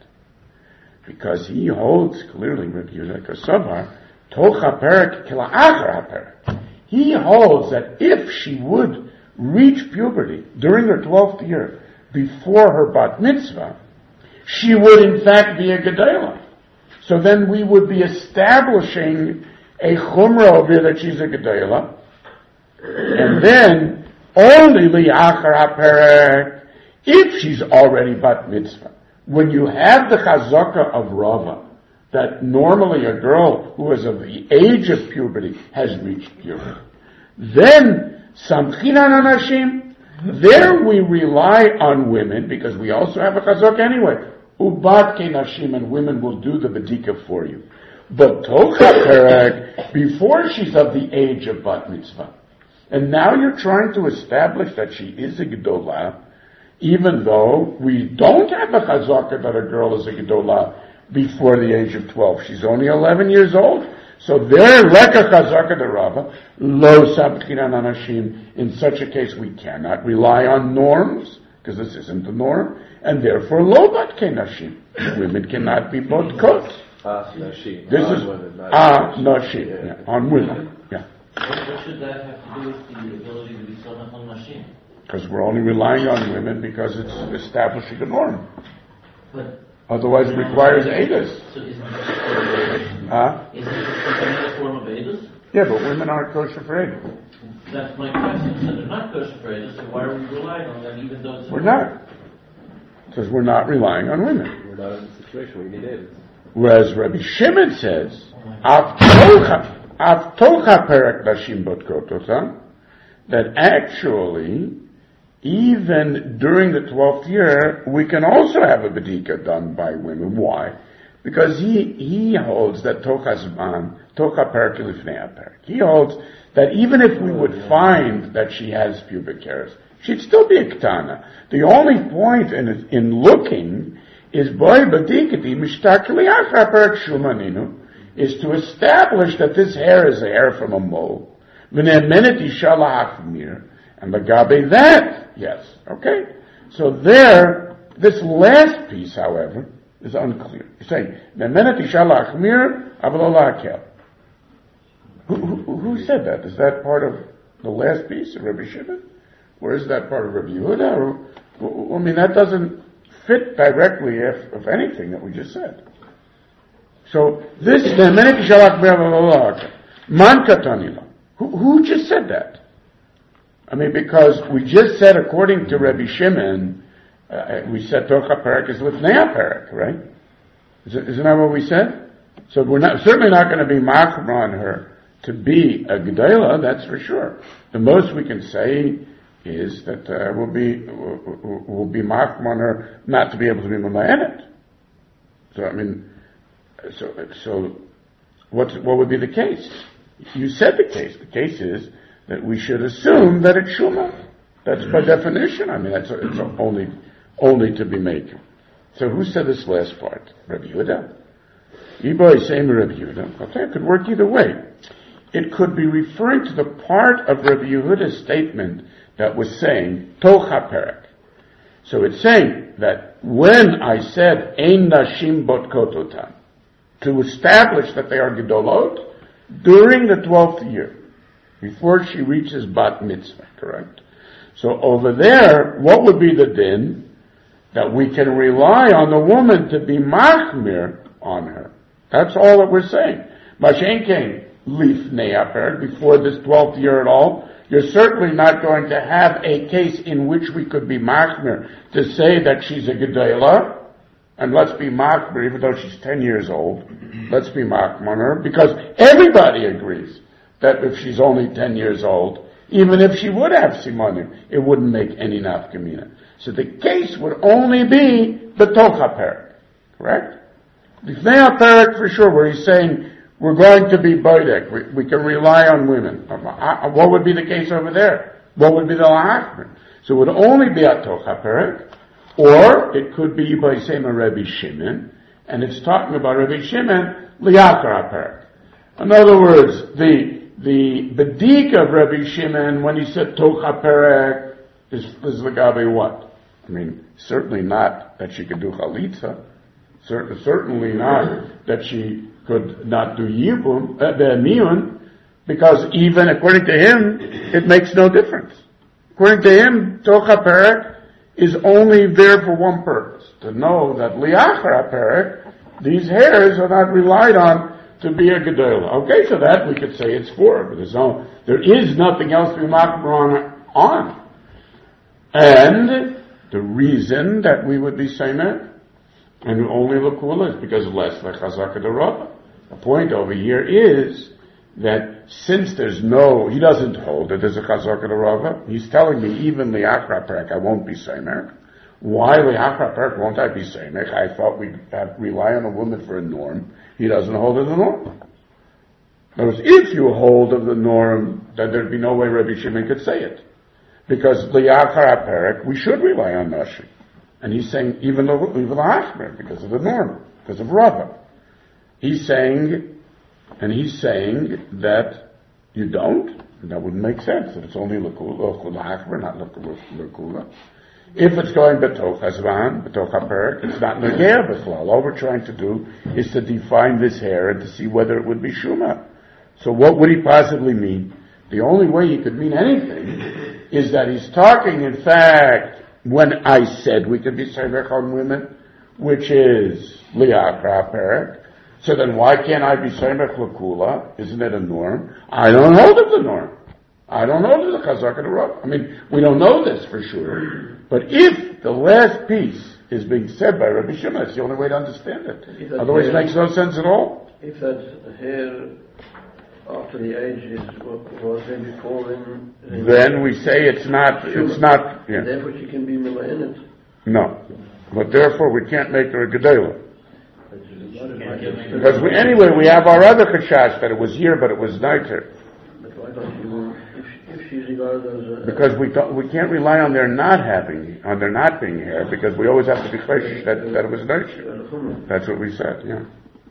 Because he holds clearly, Rabbi Yehuda Kosavar, tol chaper kila'achar haper. He holds that if she would reach puberty during her twelfth year before her bat mitzvah, she would in fact be a gedela. So then we would be establishing a chumrah over here that she's a gedela, and then only li'achar haperek if she's already bat mitzvah. When you have the chazaka of Rava, that normally a girl who is of the age of puberty has reached puberty, then samchinan anashim, there we rely on women, because we also have a chazaka anyway. Ubat ke nashim, and women will do the bedika for you. But tocha perek, before she's of the age of bat mitzvah. And now you're trying to establish that she is a gedolah, even though we don't have a chazaka that a girl is a gedolah before the age of twelve. She's only eleven years old. So there, leka chazaka de Rava, lo sabchinan anashim. In such a case, we cannot rely on norms, because this isn't the norm, and therefore, lo bat ke nashim. Women cannot be bodkot. Ah, nashim. This on is women, ah nashim. nashim, Yeah. yeah, on women, yeah. What, what should that have to do with the ability to be somewhat on machine? Because we're only relying on women because it's establishing a norm. But Otherwise, it requires edus. so isn't it Huh? isn't it another form of edus? Yeah, but women aren't kosher for edus. That's my question. So they're not kosher for edus, so why are we relying on them even though it's We're not. Because we're not relying on women. We're not in a situation where we need edus. Whereas Rabbi Shimon says, Avtocha perek nashim bodkot, that actually, even during the twelfth year, we can also have a bedika done by women. Why? Because he, he holds that tocha zman, tocha perek lifnei perek. He holds that even if we would find that she has pubic hairs, she'd still be a ketana. The only point in in looking is boy bedikati mishtakli achar perek shumaninu, is to establish that this hair is a hair from a mole. V'ne'emenet isha lahachmir. And Bagabe that, yes, okay. So there, this last piece, however, is unclear. You're saying, Ne'emenet isha la'achmir, avlo la'akel. Who, who, who said that? Is that part of the last piece of Rabbi Shimon? Or is that part of Rabbi Yehuda? Or, I mean, that doesn't fit directly, if, if anything, that we just said. So this, Man katanila. Who, who just said that? I mean, because we just said, according to Rabbi Shimon, uh, we said Tocha Perek is Lifnei Perek, right? Is it, isn't that what we said? So we're not, certainly not going to be machmer on her to be a Gedela, that's for sure. The most we can say is that uh, we'll be we'll, we'll be machmer on her not to be able to be Mamayanet. So I mean, so so what what would be the case? You said the case. The case is that we should assume that it's Shuma. That's by definition. I mean, that's it's only only to be made. So who said this last part? Rabbi Yehuda. Yiboy same Rabbi Yehuda. Okay, it could work either way. It could be referring to the part of Rabbi Yehuda's statement that was saying Tocha Perek. So it's saying that when I said Ein Nashim Botkot Otam, to establish that they are Gedolot during the twelfth year, before she reaches Bat Mitzvah, correct? So over there, what would be the din? That we can rely on the woman to be machmir on her. That's all that we're saying. Mashen came lifnei perek, before this twelfth year at all. You're certainly not going to have a case in which we could be machmir to say that she's a gedela, and let's be machmir even though she's ten years old. Let's be machmir on her, because everybody agrees that if she's only ten years old, even if she would have simonim, it wouldn't make any nafkamina. So the case would only be betocha perek, correct? Lifnei perek for sure, where he's saying we're going to be bodek, we, we can rely on women. What would be the case over there? What would be the lahachmer? So it would only be at tocha perek, or it could be by Sema Rabbi Shimon, and it's talking about Rabbi Shimon liachar perek. In other words, the the bedik of Rabbi Shimon when he said tocha perek is is legabe what? I mean, certainly not that she could do chalitza. Cer- certainly not that she could not do yibum, uh, the miyun, because even according to him, it makes no difference. According to him, tocha perek is only there for one purpose, to know that liachar perek, these hairs are not relied on to be a gedola. Okay, so that we could say it's for, but there's no, there is nothing else to be makbar on. And the reason that we would be saying that, and only lakula, is because of less lechazaka derabah. The point over here is that since there's no, he doesn't hold that there's a chazaka derabah, he's telling me even liachra perek I won't be saying. Why liachra perek won't I be saying? I thought we'd have, rely on a woman for a norm. He doesn't hold of the norm. In other words, if you hold of the norm, then there'd be no way Rabbi Shimon could say it. Because liachar perek, we should rely on Nashi. And he's saying, even though, even the Hachmer, because of the norm, because of Rabbah. He's saying, and he's saying that you don't, and that wouldn't make sense, if it's only Lakula, Hachmer, not Lakula. If it's going Betoch Hazvan, Betoch HaPerek, it's not Negea B'chlal. All we're trying to do is to define this hair and to see whether it would be Shuma. So what would he possibly mean? The only way he could mean anything is that he's talking, in fact, when I said we could be Seimech on women, which is Liachra Perek, so then why can't I be Seimech Lakula? Isn't it a norm? I don't hold of the norm. I don't know the Chazak and the Rav. I mean, we don't know this for sure. But if the last piece is being said by Rabbi Shimon, that's the only way to understand it. Otherwise it makes no sense at all. If that hair after the age is what was there before, then, then then we say it's not, Shuma. It's not, yeah. Therefore she can be Milayanet. No. But therefore we can't make her a Gedela. Because we, anyway, we have our other Chashash that it was here, but it was nicer. But why don't you, if, if she's regarded as a... Because we don't, we can't rely on their not having, on their not being here, because we always have to be clear that, that it was nicer. That's what we said, yeah.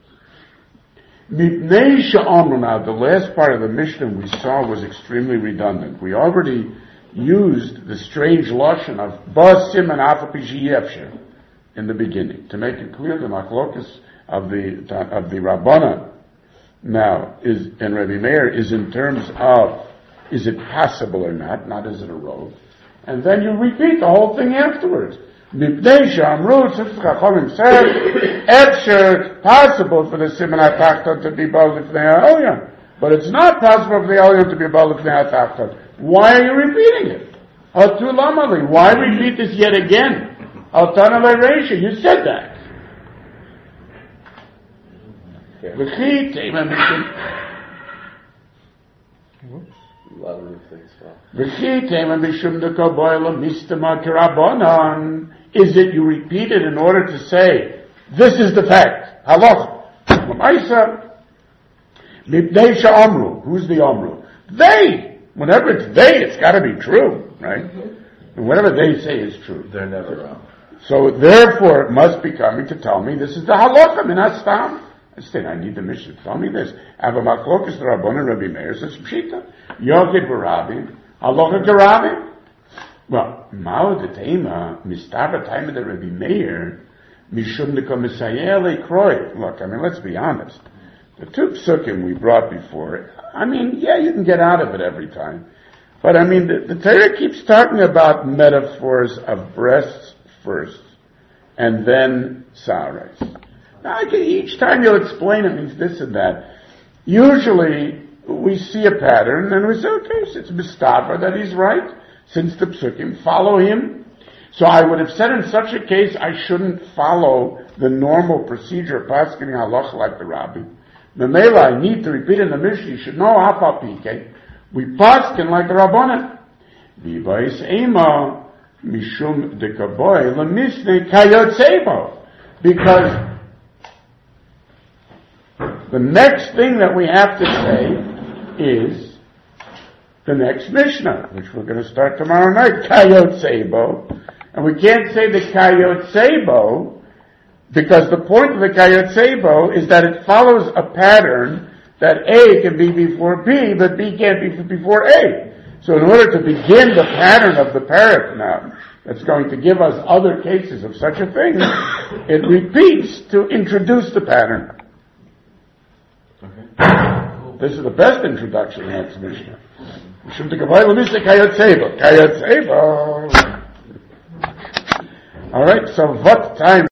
Mipnei she'amru, now the last part of the Mishnah we saw was extremely redundant. We already used the strange lashon of ba siman afa pi she'yefsher in the beginning to make it clear the machlokas of the of the Rabbanan now is and Rabbi Meir is in terms of is it possible or not, not is it a rove, and then you repeat the whole thing afterwards. Mipnei she'amru, since the Chachamim said, it's possible for the Siman HaTachton to be Baal Lifnei HaElyon, but it's not possible for the Elyon to be Baal Lifnei HaTachton. Why are you repeating it? Atu Lamali, why repeat this yet again? Altana Le'Reisha, you said that. V'chi Tema Mishum. A lot of new things. V'chi Tema Mishum Dekaboyla Mistama Karabonon. Is it you repeat it in order to say, this is the fact. Halach. L'maisa. Mipnei she'amru. Who's the amru? They. Whenever it's they, it's got to be true, right? And whatever they say is true. They're never wrong. So therefore, it must be coming to tell me this is the halacha minas stam. Instead, I need the mission to tell me this. Ava machlokas Rabbanan Rabbi Meir says pshita. Yogid b'Rabbi. Halacha k'Rabbi. Well, mao detema mistava time of the Rabbi Meir mishum nekomisayel lekroi. Look, I mean, let's be honest. The two psukim we brought before, I mean, yeah, you can get out of it every time. But I mean, the, the Torah keeps talking about metaphors of breasts first, and then sarais. Now, each time you'll explain it means this and that. Usually, we see a pattern, and we say, okay, so it's Mustafa that he's right, since the psukim follow him. So I would have said in such a case, I shouldn't follow the normal procedure of paskening halacha like the Rabbi. Memela, I need to repeat in the Mishnah, you should know, Hapa Pike, we pasken like the Rabbanan. Vivais Ema, Mishum Dekaboy, Lemisne Kayotsebo. Because the next thing that we have to say is the next Mishnah, which we're going to start tomorrow night, Kayotsebo. And we can't say the Kayotsebo, because the point of the Kayotsebo is that it follows a pattern that A can be before B, but B can't be before A. So in order to begin the pattern of the parak now, that's going to give us other cases of such a thing, it repeats to introduce the pattern. Okay. This is the best introduction to next Mishnah. Kayotsebo. Kayotsebo. All right, so what time?